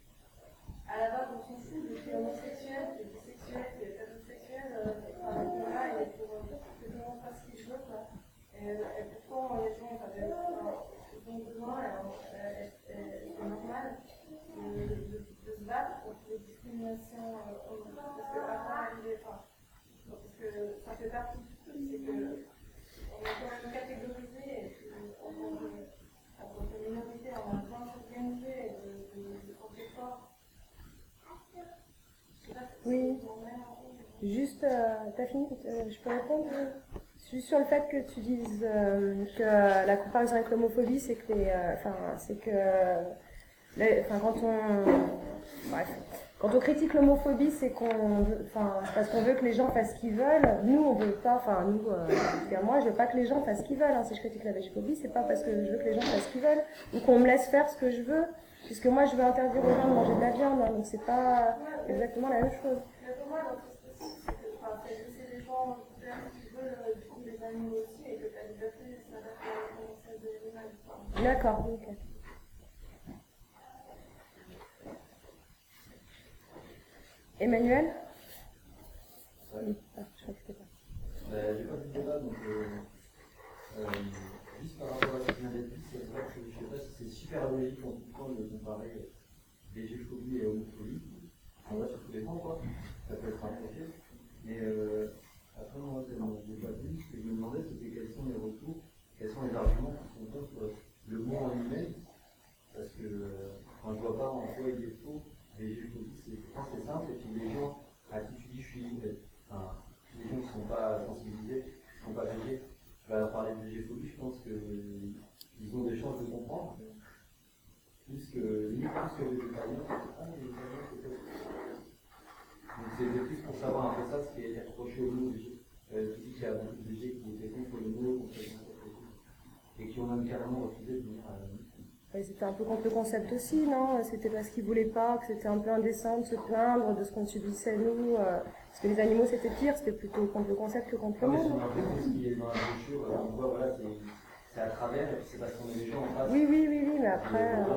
H: à la base, on s'en fout de qui est homosexuel, qui est bisexuel, qui est hétérosexuel, euh, enfin, là, et pour que tout le monde fasse ce qu'il veut, quoi. Et, et pourtant, les gens, enfin, ils ont besoin, et c'est normal, de, de, de se battre contre les discriminations euh, homophones, parce que avant d'arriver, enfin, parce que ça fait partie du truc, c'est que on est quand même catégorisé, et puis en tant que minorité, on a besoin de s'organiser et de, de, de compter fort.
A: Oui. Juste, euh, t'as fini euh, Je peux répondre Juste sur le fait que tu dises euh, que la comparaison avec l'homophobie, c'est que les, euh, enfin, c'est que, les, enfin, quand on, bref, quand on critique l'homophobie, c'est qu'on, veut- enfin, c'est parce qu'on veut que les gens fassent ce qu'ils veulent. Nous, on veut pas, enfin, nous, euh, en tout cas, moi, je veux pas que les gens fassent ce qu'ils veulent. Hein. Si je critique la végophobie, c'est pas parce que je veux que les gens fassent ce qu'ils veulent ou qu'on me laisse faire ce que je veux, puisque moi, je veux interdire aux gens de manger de la viande. Hein, donc c'est pas exactement la même chose.
G: Mais pour moi, dans ce spécifique, c'est que enfin, c'est laisser les gens faire ce qu'ils veulent, euh, du coup, les animaux aussi, et que ta liberté s'adapte à celle de l'animal. Enfin,
A: D'accord, ok. Emmanuel Oui, ah, je crois que c'était pas.
L: Ben, j'ai pas de débat, donc euh, euh, juste par rapport à ce qui vient d'être dit, c'est vrai que je sais pas si c'est super logique en tout temps de comparer végéphobie et homophobie. On va surtout les points, quoi. Ça peut être rapproché. Mais euh, après, moi, c'est mon débat de vie. Ce que je me demandais, c'était quels sont les retours, quels sont les arguments qui sont contre le mot en lui-même. Parce que euh, quand je vois pas en quoi il est faux, végéphobie, c'est, je pense que c'est simple. Et puis les gens à qui tu dis je suis, enfin, les gens qui ne sont pas sensibilisés, qui ne sont pas végés, tu vas leur parler de végéphobie, je pense qu'ils ont des chances de comprendre. Plus que, limite plus que les végétariens, ah, les végétariens, peut-être. Donc c'était plus pour savoir un peu ça, ce qui est reproché au mot végé. Euh, tu dis qu'il y a beaucoup de végés qui étaient contre le mot, contre les et qui ont même carrément refusé de venir à la nuit.
A: Ouais, c'était un peu contre le concept aussi, non? C'était parce qu'ils voulaient pas, que c'était un peu indécent de se plaindre de ce qu'on subissait nous. Euh, parce que les animaux c'était pire, c'était plutôt contre le concept que contre le
L: Ah, mais
A: monde.
L: c'est l'impression ce qui est dans la brochure, euh, on voit, voilà, c'est, c'est à travers, et puis c'est parce qu'on est des gens en face.
A: Oui, oui, oui, oui, mais après. Euh...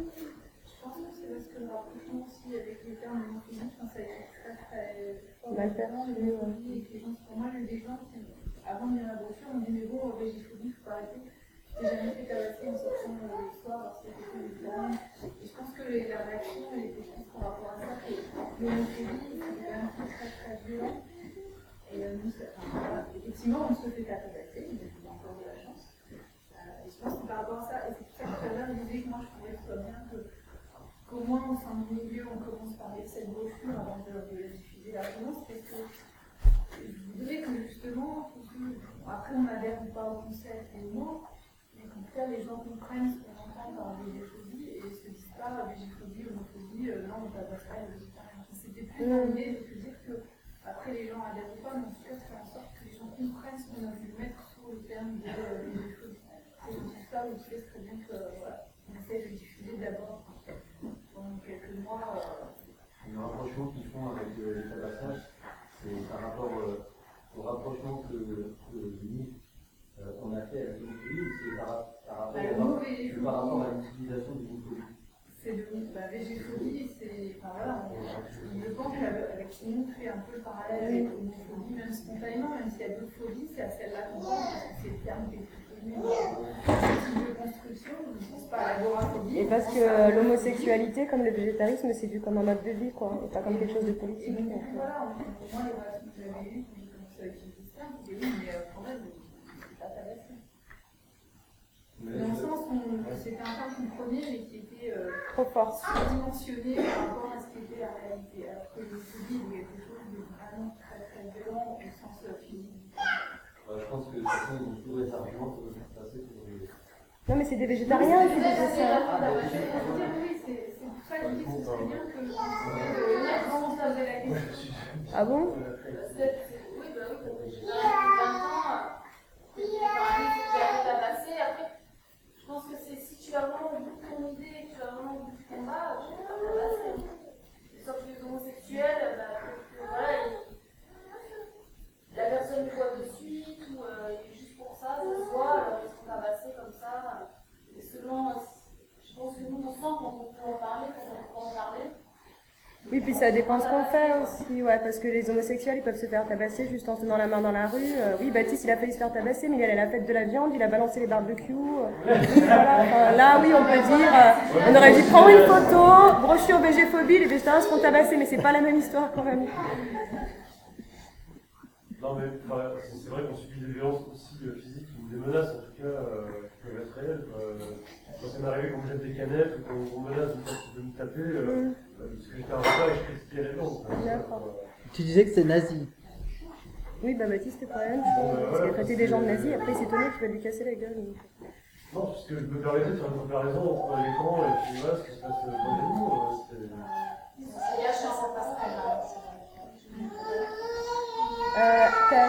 E: Je pense que c'est parce que le rapprochement aussi avec les termes homophobie, je pense que ça a été très très fort.
A: Mal perçu,
E: l'homophobie, et que les gens, pour moi, j'ai eu des gens qui, avant de lire la brochure, m'ont dit mais bon, végéphobie, il faut pas arrêter. Je n'ai jamais fait tabasser en sortant le soir parce qu'il y a quelque chose de différent. Et je pense que les, la réaction, elle était plus par rapport à ça que l'homophobie, c'est quand même très très violent. Et euh, nous, ça, enfin, voilà, effectivement, on se fait pas tabasser, mais on a encore de la chance. Euh, et je pense que par rapport à ça, et c'est pour ça que tout à l'heure, je disais que moi, je trouvais que ce soit bien que, qu'au moins au sein du milieu, on commence par parler de cette brochure avant de, de la diffuser largement, c'est parce que je voudrais que justement, après on adhère ou pas au concept et au mot, mais qu'en tout cas les gens comprennent ce qu'on entend par végéphobie et ne se disent pas végéphobie, homophobie, euh, non, on ne tabasse pas les végétariens. C'était plus dans l'idée de se dire que après les gens adhèrent ou pas, mais en tout cas de faire en sorte que les gens comprennent ce qu'on a voulu mettre sur le terme de euh, végéphobie. C'est pour ça que je très bien que voilà, on essaie de diffuser d'abord pendant quelques mois. Euh,
L: Le rapprochement qu'ils font avec euh, les tabassages, c'est par rapport euh, au rapprochement que, que nous, euh, on a fait avec l'homophobie, ou c'est par, par, rapport,
E: bah,
L: au,
E: végéphobie,
L: par rapport à l'utilisation de l'homophobie?
E: C'est de la végéphobie, c'est. Enfin voilà, on, je pense qu'avec nous, on fait un peu le parallèle avec l'homophobie, même spontanément, même s'il y a d'autres phobies, c'est à celle-là qu'on pense, parce que c'est le terme qui est plus connu dans le type de construction, on ne pense pas à l'agoraphobie.
A: Et parce que euh, l'homosexualité, comme le végétarisme, c'est vu comme un mode de vie, quoi, et pas comme quelque chose de politique.
E: Et donc,
A: donc,
E: voilà, pour moi, les relations que j'avais eues quand j'ai commencé à utiliser ce terme, c'était oui, mais euh, quand même, c'est pas tabassé. Dans le sens où c'était un terme qu'on prenait, mais qui était euh,
A: trop fort,
E: surdimensionné par rapport à ce qui était la réalité. Alors que le phobie est quelque chose de vraiment très très violent au sens euh, physique.
L: Euh, je pense que de toute façon, ils ont tous les arguments pour le faire passer pour les.
A: Non, mais c'est des végétariens qui disent ça.
E: Oui, c'est pour ça que je dis que ce serait bien que quand on se posait la question.
A: Ah bon?
M: Oui, bah oui, parce que j'ai vingt ans, j'ai tabassé. Après, je pense que c'est si tu as vraiment au bout de ton idée, que tu as vraiment au bout du combat, tu vas pas tabasser. Sauf que les homosexuels, bah, que, voilà, ils, la personne le voit de suite, ou euh, juste pour ça, ça se voit, alors ils sont tabassés comme ça. Et selon, je pense que nous, on sent quand on peut en parler, quand on peut en parler.
A: Oui, puis ça dépend ce qu'on fait aussi, ouais, parce que les homosexuels, ils peuvent se faire tabasser juste en tenant la main dans la rue. Euh, oui, Baptiste, il a failli se faire tabasser, mais il allait à la fête de la viande, il a balancé les barbecues. Euh, voilà. Enfin, là, oui, on peut dire, euh, on aurait dû prendre une photo, brochure végéphobie, les végétariens se font tabasser, mais c'est pas la même histoire quand même.
B: Non, mais enfin, c'est vrai qu'on subit des violences aussi euh, physiques, ou des menaces en tout cas, euh, qui peuvent être réelles. Euh, quand ça m'est arrivé qu'on me jette des canettes, ou qu'on me menace de me taper, euh, mm. parce que j'étais un repas et je critiquais les gens.
A: D'accord.
C: Tu disais que c'est nazi.
A: Oui, bah Baptiste, c'était pas la même chose. Parce qu'il a traité des gens de nazis, après il s'est étonné qu'il va lui casser la gueule. Donc.
B: Non, parce que je me permettais de faire une comparaison entre l'écran et puis voilà ce qui se passe dans les livres.
M: C'est gâchant, ça passe très mal.
A: Euh,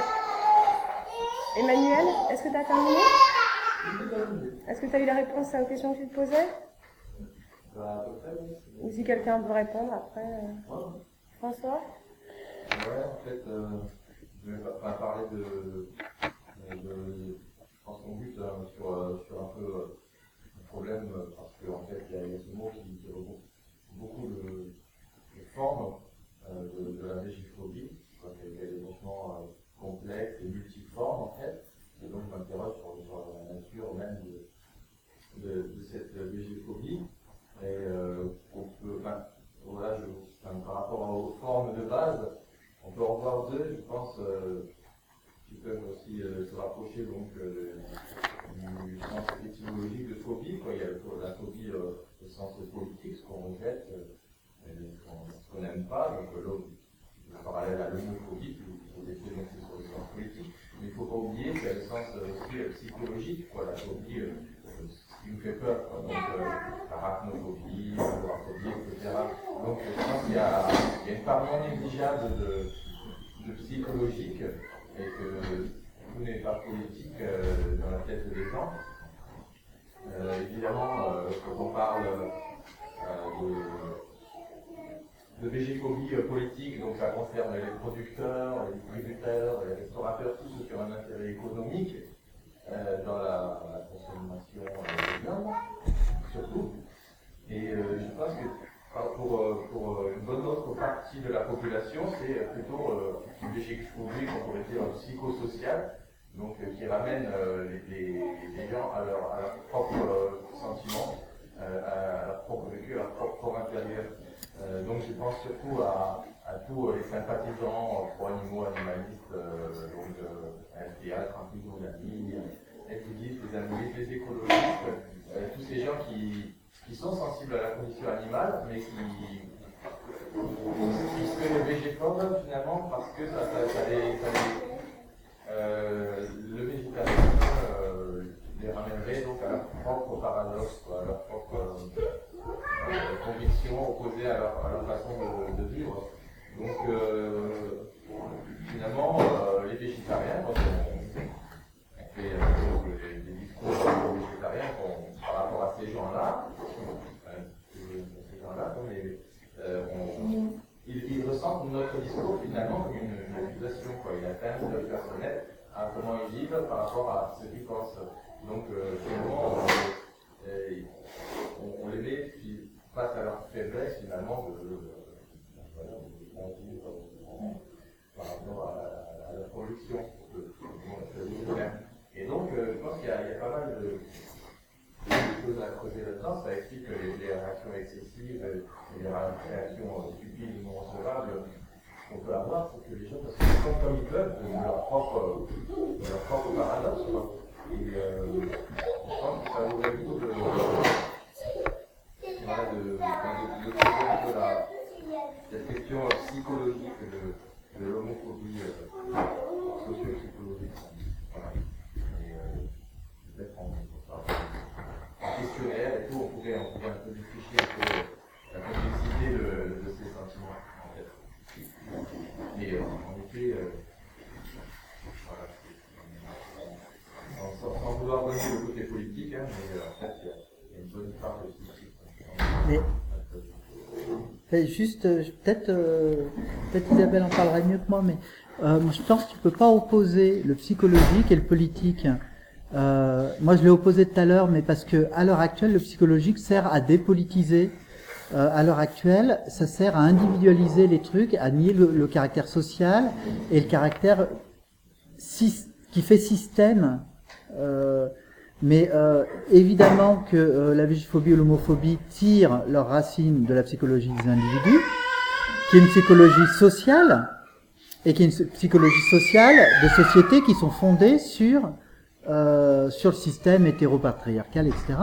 A: Emmanuel, est-ce que tu as terminé? Est-ce que tu as eu la réponse aux questions que tu te posais?
L: Bah, à peu près, oui.
A: Ou si quelqu'un veut répondre après. Euh...
L: Ouais.
A: François?
L: Ouais, en fait, euh, je vais pas, pas parler de, de, de. Je pense qu'on bute hein, sur, euh, sur un peu euh, le problème, euh, parce qu'en fait, il y, y a ce mot qui, qui regroupe beaucoup de, de formes euh, de, de la végiphobie, qui est vachement euh, complexe et multiforme en fait. Et donc, je m'interroge sur, sur la nature même de, de, de cette végiphobie. Et euh, on peut, enfin, voilà, je, enfin, par rapport aux formes de base, on peut en voir deux, je pense, euh, qui peuvent aussi euh, se rapprocher donc, euh, du sens étymologique de phobie. Quoi. Il y a la phobie euh, au sens politique, ce qu'on rejette, euh, ce qu'on n'aime pas, donc euh, le parallèle à l'homophobie, qui vous décrivez donc sur le sens politique. Mais il ne faut pas oublier qu'il y a le sens euh, aussi euh, psychologique, quoi, la phobie. Euh, ce qui nous fait peur, quoi. Donc euh, arachnophobie, agoraphobie, et cetera. Donc je pense qu'il y, y a une part non négligeable de, de psychologique et que tout n'est pas politique euh, dans la tête des gens. Euh, évidemment, euh, quand on parle euh, de, de végiphobie euh, politique, donc ça concerne les producteurs, les distributeurs, les restaurateurs, tous ceux qui ont un intérêt économique. Euh, dans la, la consommation euh, de viande, surtout. Et euh, je pense que pour, pour une bonne autre partie de la population, c'est plutôt euh, une végiphobie qu'on pourrait dire psychosociale, donc euh, qui ramène euh, les, les, les gens à leur, à leur propre euh, sentiment, euh, à leur propre vécu, à leur propre corps intérieur. Euh, donc je pense surtout à, à tous les sympathisants pro-animaux, animalistes, euh, donc euh, L T H, un plus d'amis, écologistes, les animalistes, les écologistes, euh, tous ces gens qui, qui sont sensibles à la condition animale, mais qui, qui seraient végéphobes finalement parce que ça, ça, ça les, ça les euh, le végétarisme euh, les ramènerait donc à leur propre paradoxe, quoi, à leur propre euh, conviction opposée à leur, à leur façon de, de vivre. Donc euh, finalement, euh, les végétariens, quand on, on fait euh, des discours végétariens on, par rapport à ces gens-là, euh, ces gens-là, mais, euh, on, ils, ils ressentent notre discours finalement comme une, une accusation. Quoi. Il atteint leur personnel à comment ils vivent par rapport à ce qu'ils pensent. Donc euh, finalement, on, euh, on, on les met puis, face à leur faiblesse finalement de, de, de, voilà, de vivre par rapport à, à la production de, de, de, et donc euh, je pense qu'il y, y a pas mal de, de choses à creuser là-dedans. Ça explique les, les réactions excessives et les réactions stupides ou non recevables qu'on peut avoir pour que les gens parce qu'ils font comme ils peuvent de leur propre, de leur propre paradoxe. Quoi. Et euh, je pense que ça vaudrait le coup de, voilà, de, de, de, de trouver un peu la, cette question psychologique de, de l'homophobie euh, socio-psychologique. Voilà. Et euh, peut-être en, en questionnaire et tout, on pourrait, on pourrait un peu défricher un peu la complexité de, de ces sentiments. En fait. Mais euh, en effet, euh, voilà. Sans, sans vouloir donner le côté politique, hein, mais euh, en fait, il y a une bonne part de politique.
C: Mais, mais juste, euh, peut-être, euh, peut-être Isabelle en parlerait mieux que moi, mais euh, moi je pense que tu peux pas opposer le psychologique et le politique. Euh, moi je l'ai opposé tout à l'heure, mais parce que à l'heure actuelle, le psychologique sert à dépolitiser. Euh, à l'heure actuelle, ça sert à individualiser les trucs, à nier le, le caractère social et le caractère sy- qui fait système. Euh, mais euh, évidemment que euh, la végiphobie ou l'homophobie tirent leurs racines de la psychologie des individus, qui est une psychologie sociale, et qui est une psychologie sociale de sociétés qui sont fondées sur euh, sur le système hétéropatriarcal, et cetera.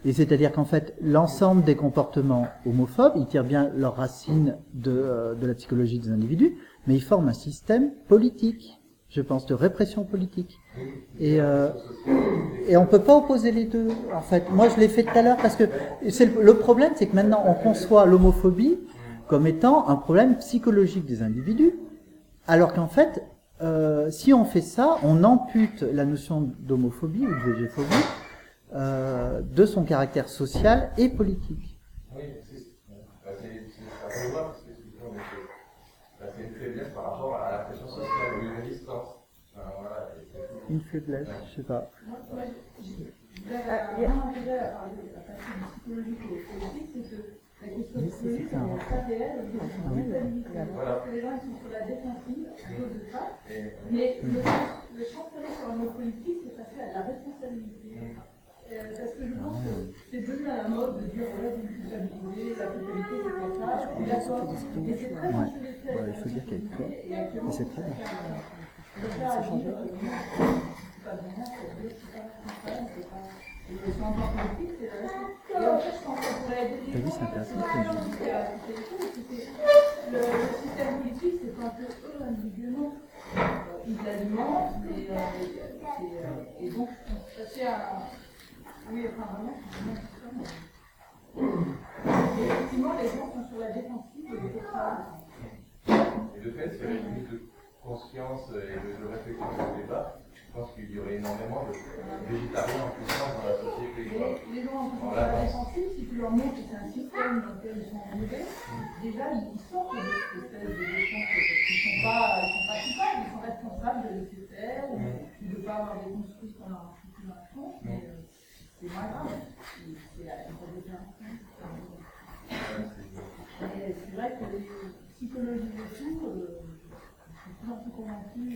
C: Et c'est-à-dire qu'en fait, l'ensemble des comportements homophobes, ils tirent bien leurs racines de, euh, de la psychologie des individus, mais ils forment un système politique, je pense, de répression politique. Et, euh, et on peut pas opposer les deux, en fait. Moi, je l'ai fait tout à l'heure parce que c'est le, le problème, c'est que maintenant, on conçoit l'homophobie comme étant un problème psychologique des individus, alors qu'en fait, euh, si on fait ça, on ampute la notion d'homophobie ou de végéphobie euh, de son caractère social et politique.
N: Oui, c'est bah, ça rejoint parce que c'est une faiblesse par rapport à la pression sociale ou une résistance. Enfin, voilà,
C: une faiblesse, je sais pas.
J: Moi, moi je dirais un intérêt à parler de la partie psychologique et politique, c'est que la question psychologique, elle n'est pas réelle, elle est sur la mentalité. Parce que les gens ils sont sur la défensive à cause de ça. Mais le, le chantier sur un mot politique, c'est passer à la responsabilité. Euh, parce que je pense que c'est devenu à la mode de dire voilà, c'est une culpabilité, la culpabilité c'est comme ça, je suis d'accord. Et c'est très bien de faire.
C: Il faut dire qu'il y a quoi. Et c'est très bien.
J: De faire agir, c'est pas bien, c'est dire c'est pas responsable, c'est pas. Et le changement politique, c'est la responsabilité. Et en fait, je pense qu'on pourrait aider les gens. Le, le système politique, c'est un peu eux individuellement. Euh, ils l'alimentent, et, euh, et, et donc, ça fait un. Oui, enfin vraiment, c'est mais effectivement, les gens sont sur la défensive et les autres.
N: Et de fait, s'il y avait plus de conscience et de, de réflexion sur le débat, je pense qu'il y aurait énormément de végétariens en puissance dans la société.
J: Les, les gens qui sont sur la défensive, si tu leur montres que c'est un système dans lequel ils sont enlevés, mmh. déjà ils sortent de cette espèce de défense parce qu'ils ne sont pas coupables, ils sont responsables de laisser faire ou mmh. de ne pas avoir des construits qu'on leur a foutu dans la tronche. Mais, euh, c'est moins grave, c'est la déclaration. Mais c'est vrai que les psychologies et tout, euh, je suis de plus en plus convaincue.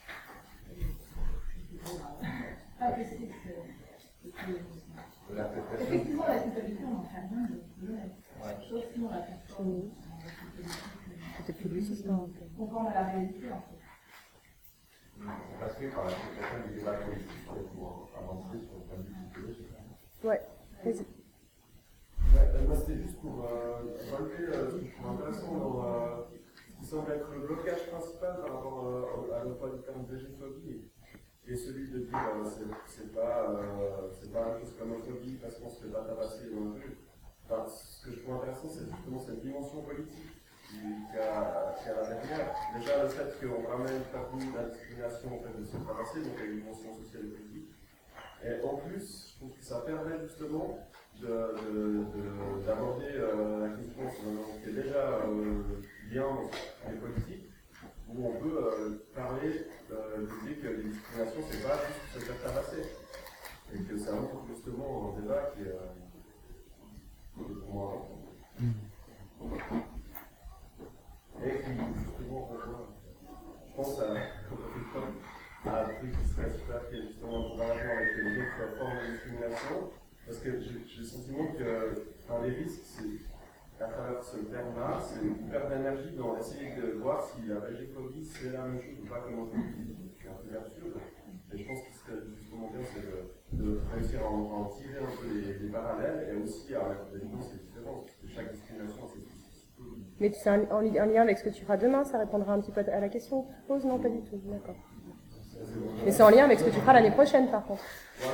J: Pas possible que. Effectivement, la culpabilité, on n'en fait rien de vrai. Sauf si on la transforme en culpabilité conforme à la réalité, en fait.
N: C'est parce que par la situation du débat politique pour avancer sur le point de vue psychologique.
A: Ouais, vas-y.
B: Ouais, moi c'était juste pour euh, relever euh, ce que je trouve intéressant dans euh, ce qui semble être le blocage principal par rapport euh, à l'emploi du terme végéphobie, qui est celui de dire euh, c'est, c'est pas euh, c'est pas une chose comme homophobie parce qu'on se fait pas tabasser dans la rue. Enfin, ce que je trouve intéressant, c'est justement cette dimension politique qui, qui, a, qui a la derrière. Déjà le fait qu'on ramène parmi la discrimination en fait, de se tabasser, donc il y a une dimension sociale et politique. Et en plus, je trouve que ça permet justement de, de, de, d'aborder euh, la question qui est déjà euh, bien dans les politiques, où on peut euh, parler euh, de l'idée que les discriminations, c'est pas juste se faire tabasser. Et que ça montre justement un débat qui est euh, pour moi important. Et qui justement, je pense à à un truc qui serait super, qui est justement en comparaison avec les autres formes de discrimination, parce que j'ai, j'ai le sentiment que enfin, les risques, c'est, à travers ce terme-là, c'est une perte d'énergie dans essayer de voir si la végéphobie c'est la même chose ou pas comme homophobie. C'est un peu absurde. Et je pense que ce serait justement bien, c'est de, de réussir à en, à en tirer un peu les, les parallèles et aussi à mettre des nuances et différences, parce que chaque discrimination a ses spécificités.
A: Mais c'est un, en, en lien avec ce que tu feras demain, ça répondra un petit peu à la question que tu poses? Non, pas du tout, d'accord. Mais c'est en lien avec ce que tu feras l'année prochaine, par contre.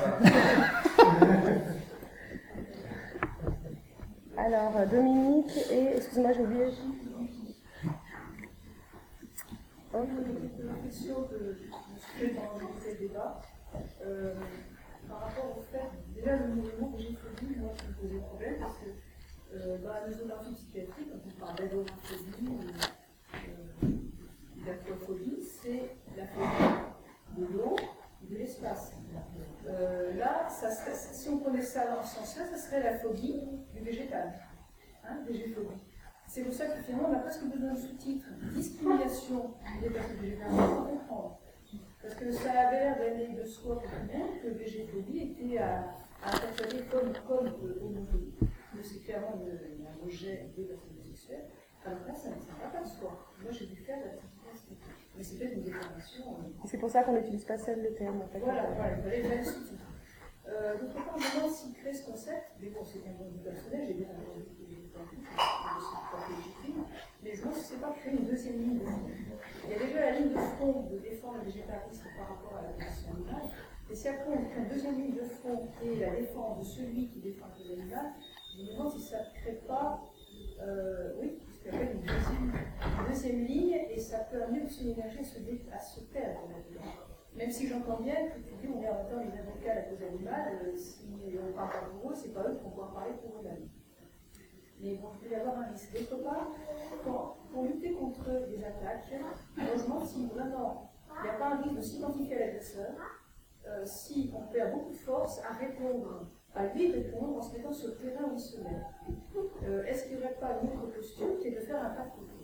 A: Alors, Dominique et... Excuse-moi, j'ai oublié.
D: J'ai l'impression de ce que dans le débat, euh, par rapport au fait, déjà le mouvement que j'ai fait, moi, ça me posait problème, parce que euh, dans la nosographie psychiatrique, quand on parle d'agoraphobie ou euh, d'aquaphobie, c'est la phobie de l'eau et de l'espace. Euh, là, ça serait, si on prenait ça dans ce sens-là, ça serait la phobie du végétal, hein, végéphobie. C'est pour ça que finalement, on a presque besoin de sous-titres. Discrimination des personnes végétariennes, on peut comprendre. Parce que ça avait l'air d'aller de soi pour tout-même que végéphobie était à, à interpréter comme, comme euh, homophobie. Mais c'est clairement une, un rejet des personnes homosexuelles. Alors là, ça ne va pas de soi. Moi, j'ai dû faire la discrimination. Mais c'est peut-être une déclaration. Euh...
A: C'est pour ça qu'on n'utilise pas seul le terme, en fait.
D: Voilà, voilà, il fallait le sous-titre. Euh, D'autre part, je me demande s'il crée ce concept, mais bon, c'est un bon goût personnel, j'ai bien entendu que les mais je pense que c'est pas créer une deuxième ligne de front. Il y a déjà la ligne de front de défendre le végétarisme par rapport à la condition animale, et si après on crée une deuxième ligne de front qui est la défense de celui qui défend les animaux, je me demande si ça ne crée pas, euh, oui, ce qu'on appelle une deuxième, une deuxième ligne, et ça peut amener aussi l'énergie à se, dé, à se perdre là-dedans. Même si j'entends bien que tu dis on est en même temps les avocats à la cause animale, euh, si on parle pas pour eux, c'est pas eux qui vont pouvoir parler pour eux-mêmes. Mais bon, il peut y avoir un risque. D'autre part, pour, pour lutter contre des attaques, je me demande si vraiment il n'y a pas un risque de s'identifier à l'agresseur, euh, si on perd beaucoup de force à répondre, à lui répondre en se mettant sur le terrain où il se met. Euh, Est-ce qu'il n'y aurait pas une autre posture qui est de faire un pas de côté?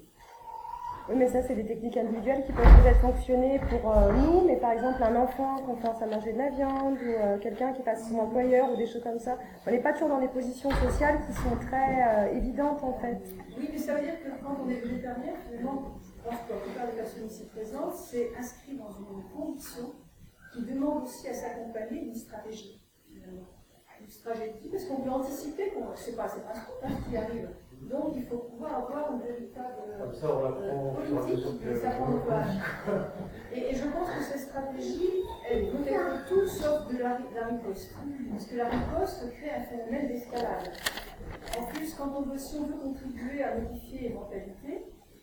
A: Oui, mais ça, c'est des techniques individuelles qui peuvent peut-être fonctionner pour euh, nous, mais par exemple, un enfant qu'on force à manger de la viande, ou euh, quelqu'un qui passe son employeur, ou des choses comme ça. On n'est pas toujours dans des positions sociales qui sont très euh, évidentes, en fait.
D: Oui, mais ça veut dire que quand on est végétarien, finalement, je pense que la plupart des personnes ici présentes, c'est inscrit dans une condition qui demande aussi à s'accompagner d'une stratégie, finalement. Une stratégie, parce qu'on peut anticiper qu'on ne sait pas, c'est pas ce qui arrive. Donc il faut pouvoir avoir une véritable
B: ça, on
D: euh, politique de s'apprendre. Et, et je pense que cette stratégie, elle peut être tout sauf de la, de la riposte. Parce que la riposte crée un phénomène d'escalade. En plus, quand on veut, si on veut contribuer à modifier les mentalités,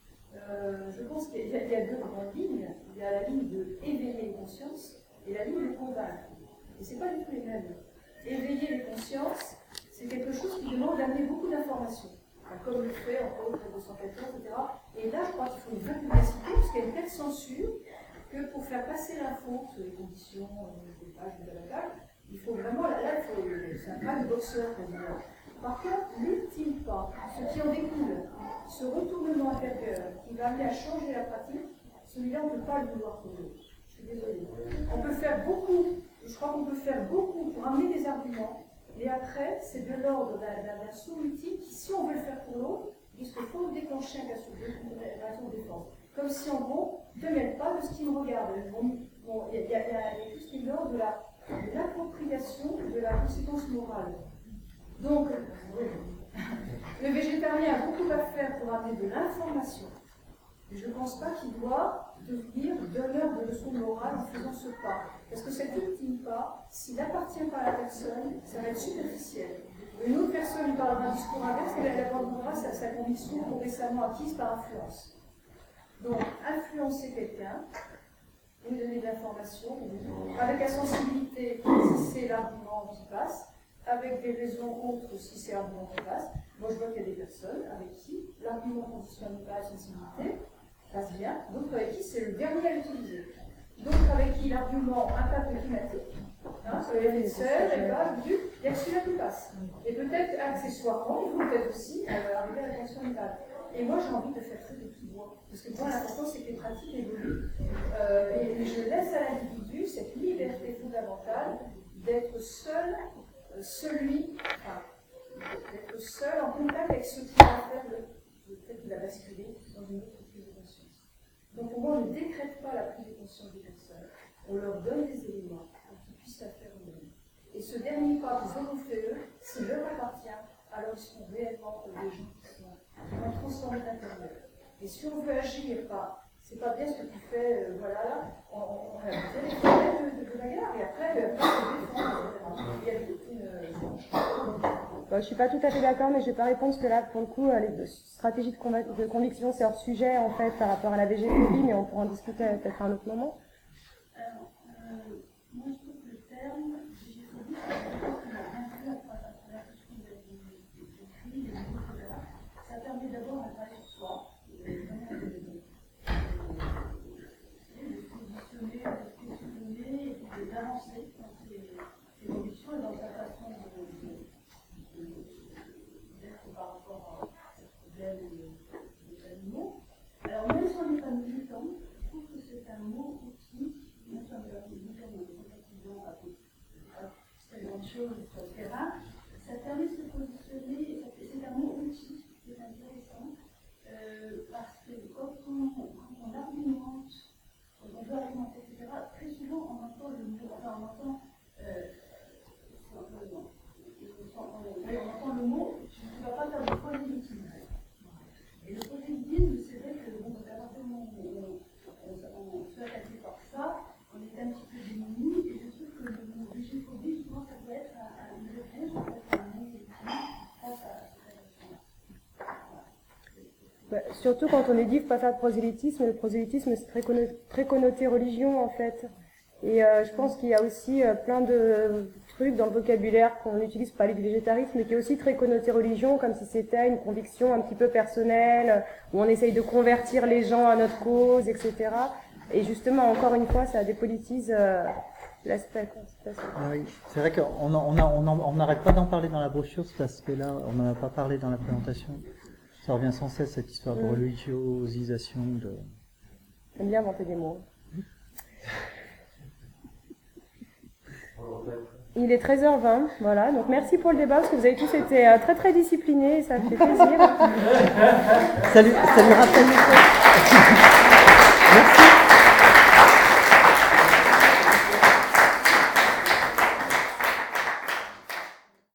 D: euh, je pense qu'il y, y a deux grandes lignes. Il y a la ligne de éveiller les consciences et la ligne de convaincre. Et ce n'est pas du tout les mêmes. Éveiller les consciences, c'est quelque chose qui demande d'amener beaucoup d'informations. Comme le fait en autres deux cent quatorze, et cetera. Et là, je crois qu'il faut une vraie publicité, parce qu'il y a une telle censure que pour faire passer l'info sur les conditions des pages de la page, il faut vraiment, là, là il faut, c'est un pas de boxeur quasiment. Par contre, l'ultime pas, ce qui en découle, ce retournement intérieur qui va amener à changer la pratique, celui-là, on ne peut pas le vouloir pour l'autre. Je suis désolée. On peut faire beaucoup, je crois qu'on peut faire beaucoup pour amener des arguments. Et après, c'est de l'ordre d'un saut ultime qui, si on veut le faire pour l'autre, il faut déclencher un cas sur deux, une réaction de défense. Comme si, en gros, ne mêle pas de ce qui me regarde. Bon, il y, y, y a tout ce qui est l'ordre de l'appropriation de, de la conséquence morale. Donc, le végétarien a beaucoup à faire pour amener de l'information. Mais je ne pense pas qu'il doit devenir donneur de leçons morales en faisant ce pas. Parce que cet ultime pas, s'il n'appartient pas à la personne, ça va être superficiel. Une autre personne lui parle d'un discours inverse, elle abandonnera sa, sa conviction récemment acquise par influence. Donc, influencer quelqu'un, lui donner de l'information, avec la sensibilité, si c'est l'argument qui passe, avec des raisons contre si c'est l'argument qui passe. Moi, je vois qu'il y a des personnes avec qui l'argument conditionne pas la sensibilité passe bien, d'autres avec qui c'est le dernier à l'utiliser. D'autres avec qui l'argument impact climatique, hein, sur les effets de serre, et pas, il y a que celui-là qui passe. Et peut-être accessoirement, il faut peut-être aussi euh, arriver à la conscience mentale. Et moi, j'ai envie de faire très de tout bois. Parce que moi, l'important, c'est que les pratiques évoluent. Euh, et, et je laisse à l'individu cette liberté fondamentale d'être seul, euh, celui, enfin, d'être seul en contact avec ce qui va faire le, le fait qu'il a basculé dans une autre prise de conscience. Donc pour moi, on ne décrète pas la prise de conscience des personnes, on leur donne des éléments pour qu'ils puissent la faire eux-mêmes. Et ce dernier pas qu'ils auront fait eux, s'il leur appartient, alors ils seront réellement des gens qui, sont, qui vont transformer l'intérieur. Et si on veut agir par c'est pas bien ce que tu fais, euh, voilà, là, on, on, on a des problèmes de, de, de bagarre, et après, euh, il y a toute une.
A: Bon, je ne suis pas tout à fait d'accord, mais je ne vais pas répondre parce que là, pour le coup, les stratégies de, conv de conviction, c'est hors sujet en fait par rapport à la végéphobie, mais on pourra en discuter peut-être à un autre moment.
J: Alors, euh, moi je trouve que le terme végéphobie, c'est quelque chose qui m'a inclus à travers tout ce que vous avez écrit, les livres, et cetera. Ça permet d'abord un travail sur soi, de se positionner, de se questionner, et puis d'avancer dans ces évolutions et dans sa façon de. Par rapport à ce problème des animaux. Alors même si on n'est pas militant, je trouve que c'est un mot
A: Bah, surtout quand on est dit, faut pas faire de prosélytisme, le prosélytisme c'est très, conno- très connoté religion en fait. Et euh, je pense qu'il y a aussi euh, plein de trucs dans le vocabulaire qu'on utilise pour parler du végétarisme, mais qui est aussi très connoté religion, comme si c'était une conviction un petit peu personnelle, où on essaye de convertir les gens à notre cause, et cetera. Et justement, encore une fois, ça dépolitise euh, l'aspect.
C: Ah oui, c'est vrai qu'on on a, on a, on n'arrête pas d'en parler dans la brochure, cet aspect-là, on n'en a pas parlé dans la présentation. Ça revient sans cesse, cette histoire de
A: Mm.
C: religiosisation. De...
A: J'aime bien inventer des mots. Il est treize heures vingt, voilà. Donc merci pour le débat, parce que vous avez tous été euh, très très disciplinés, et ça me fait plaisir.
C: Salut, salut Raphaël. Merci.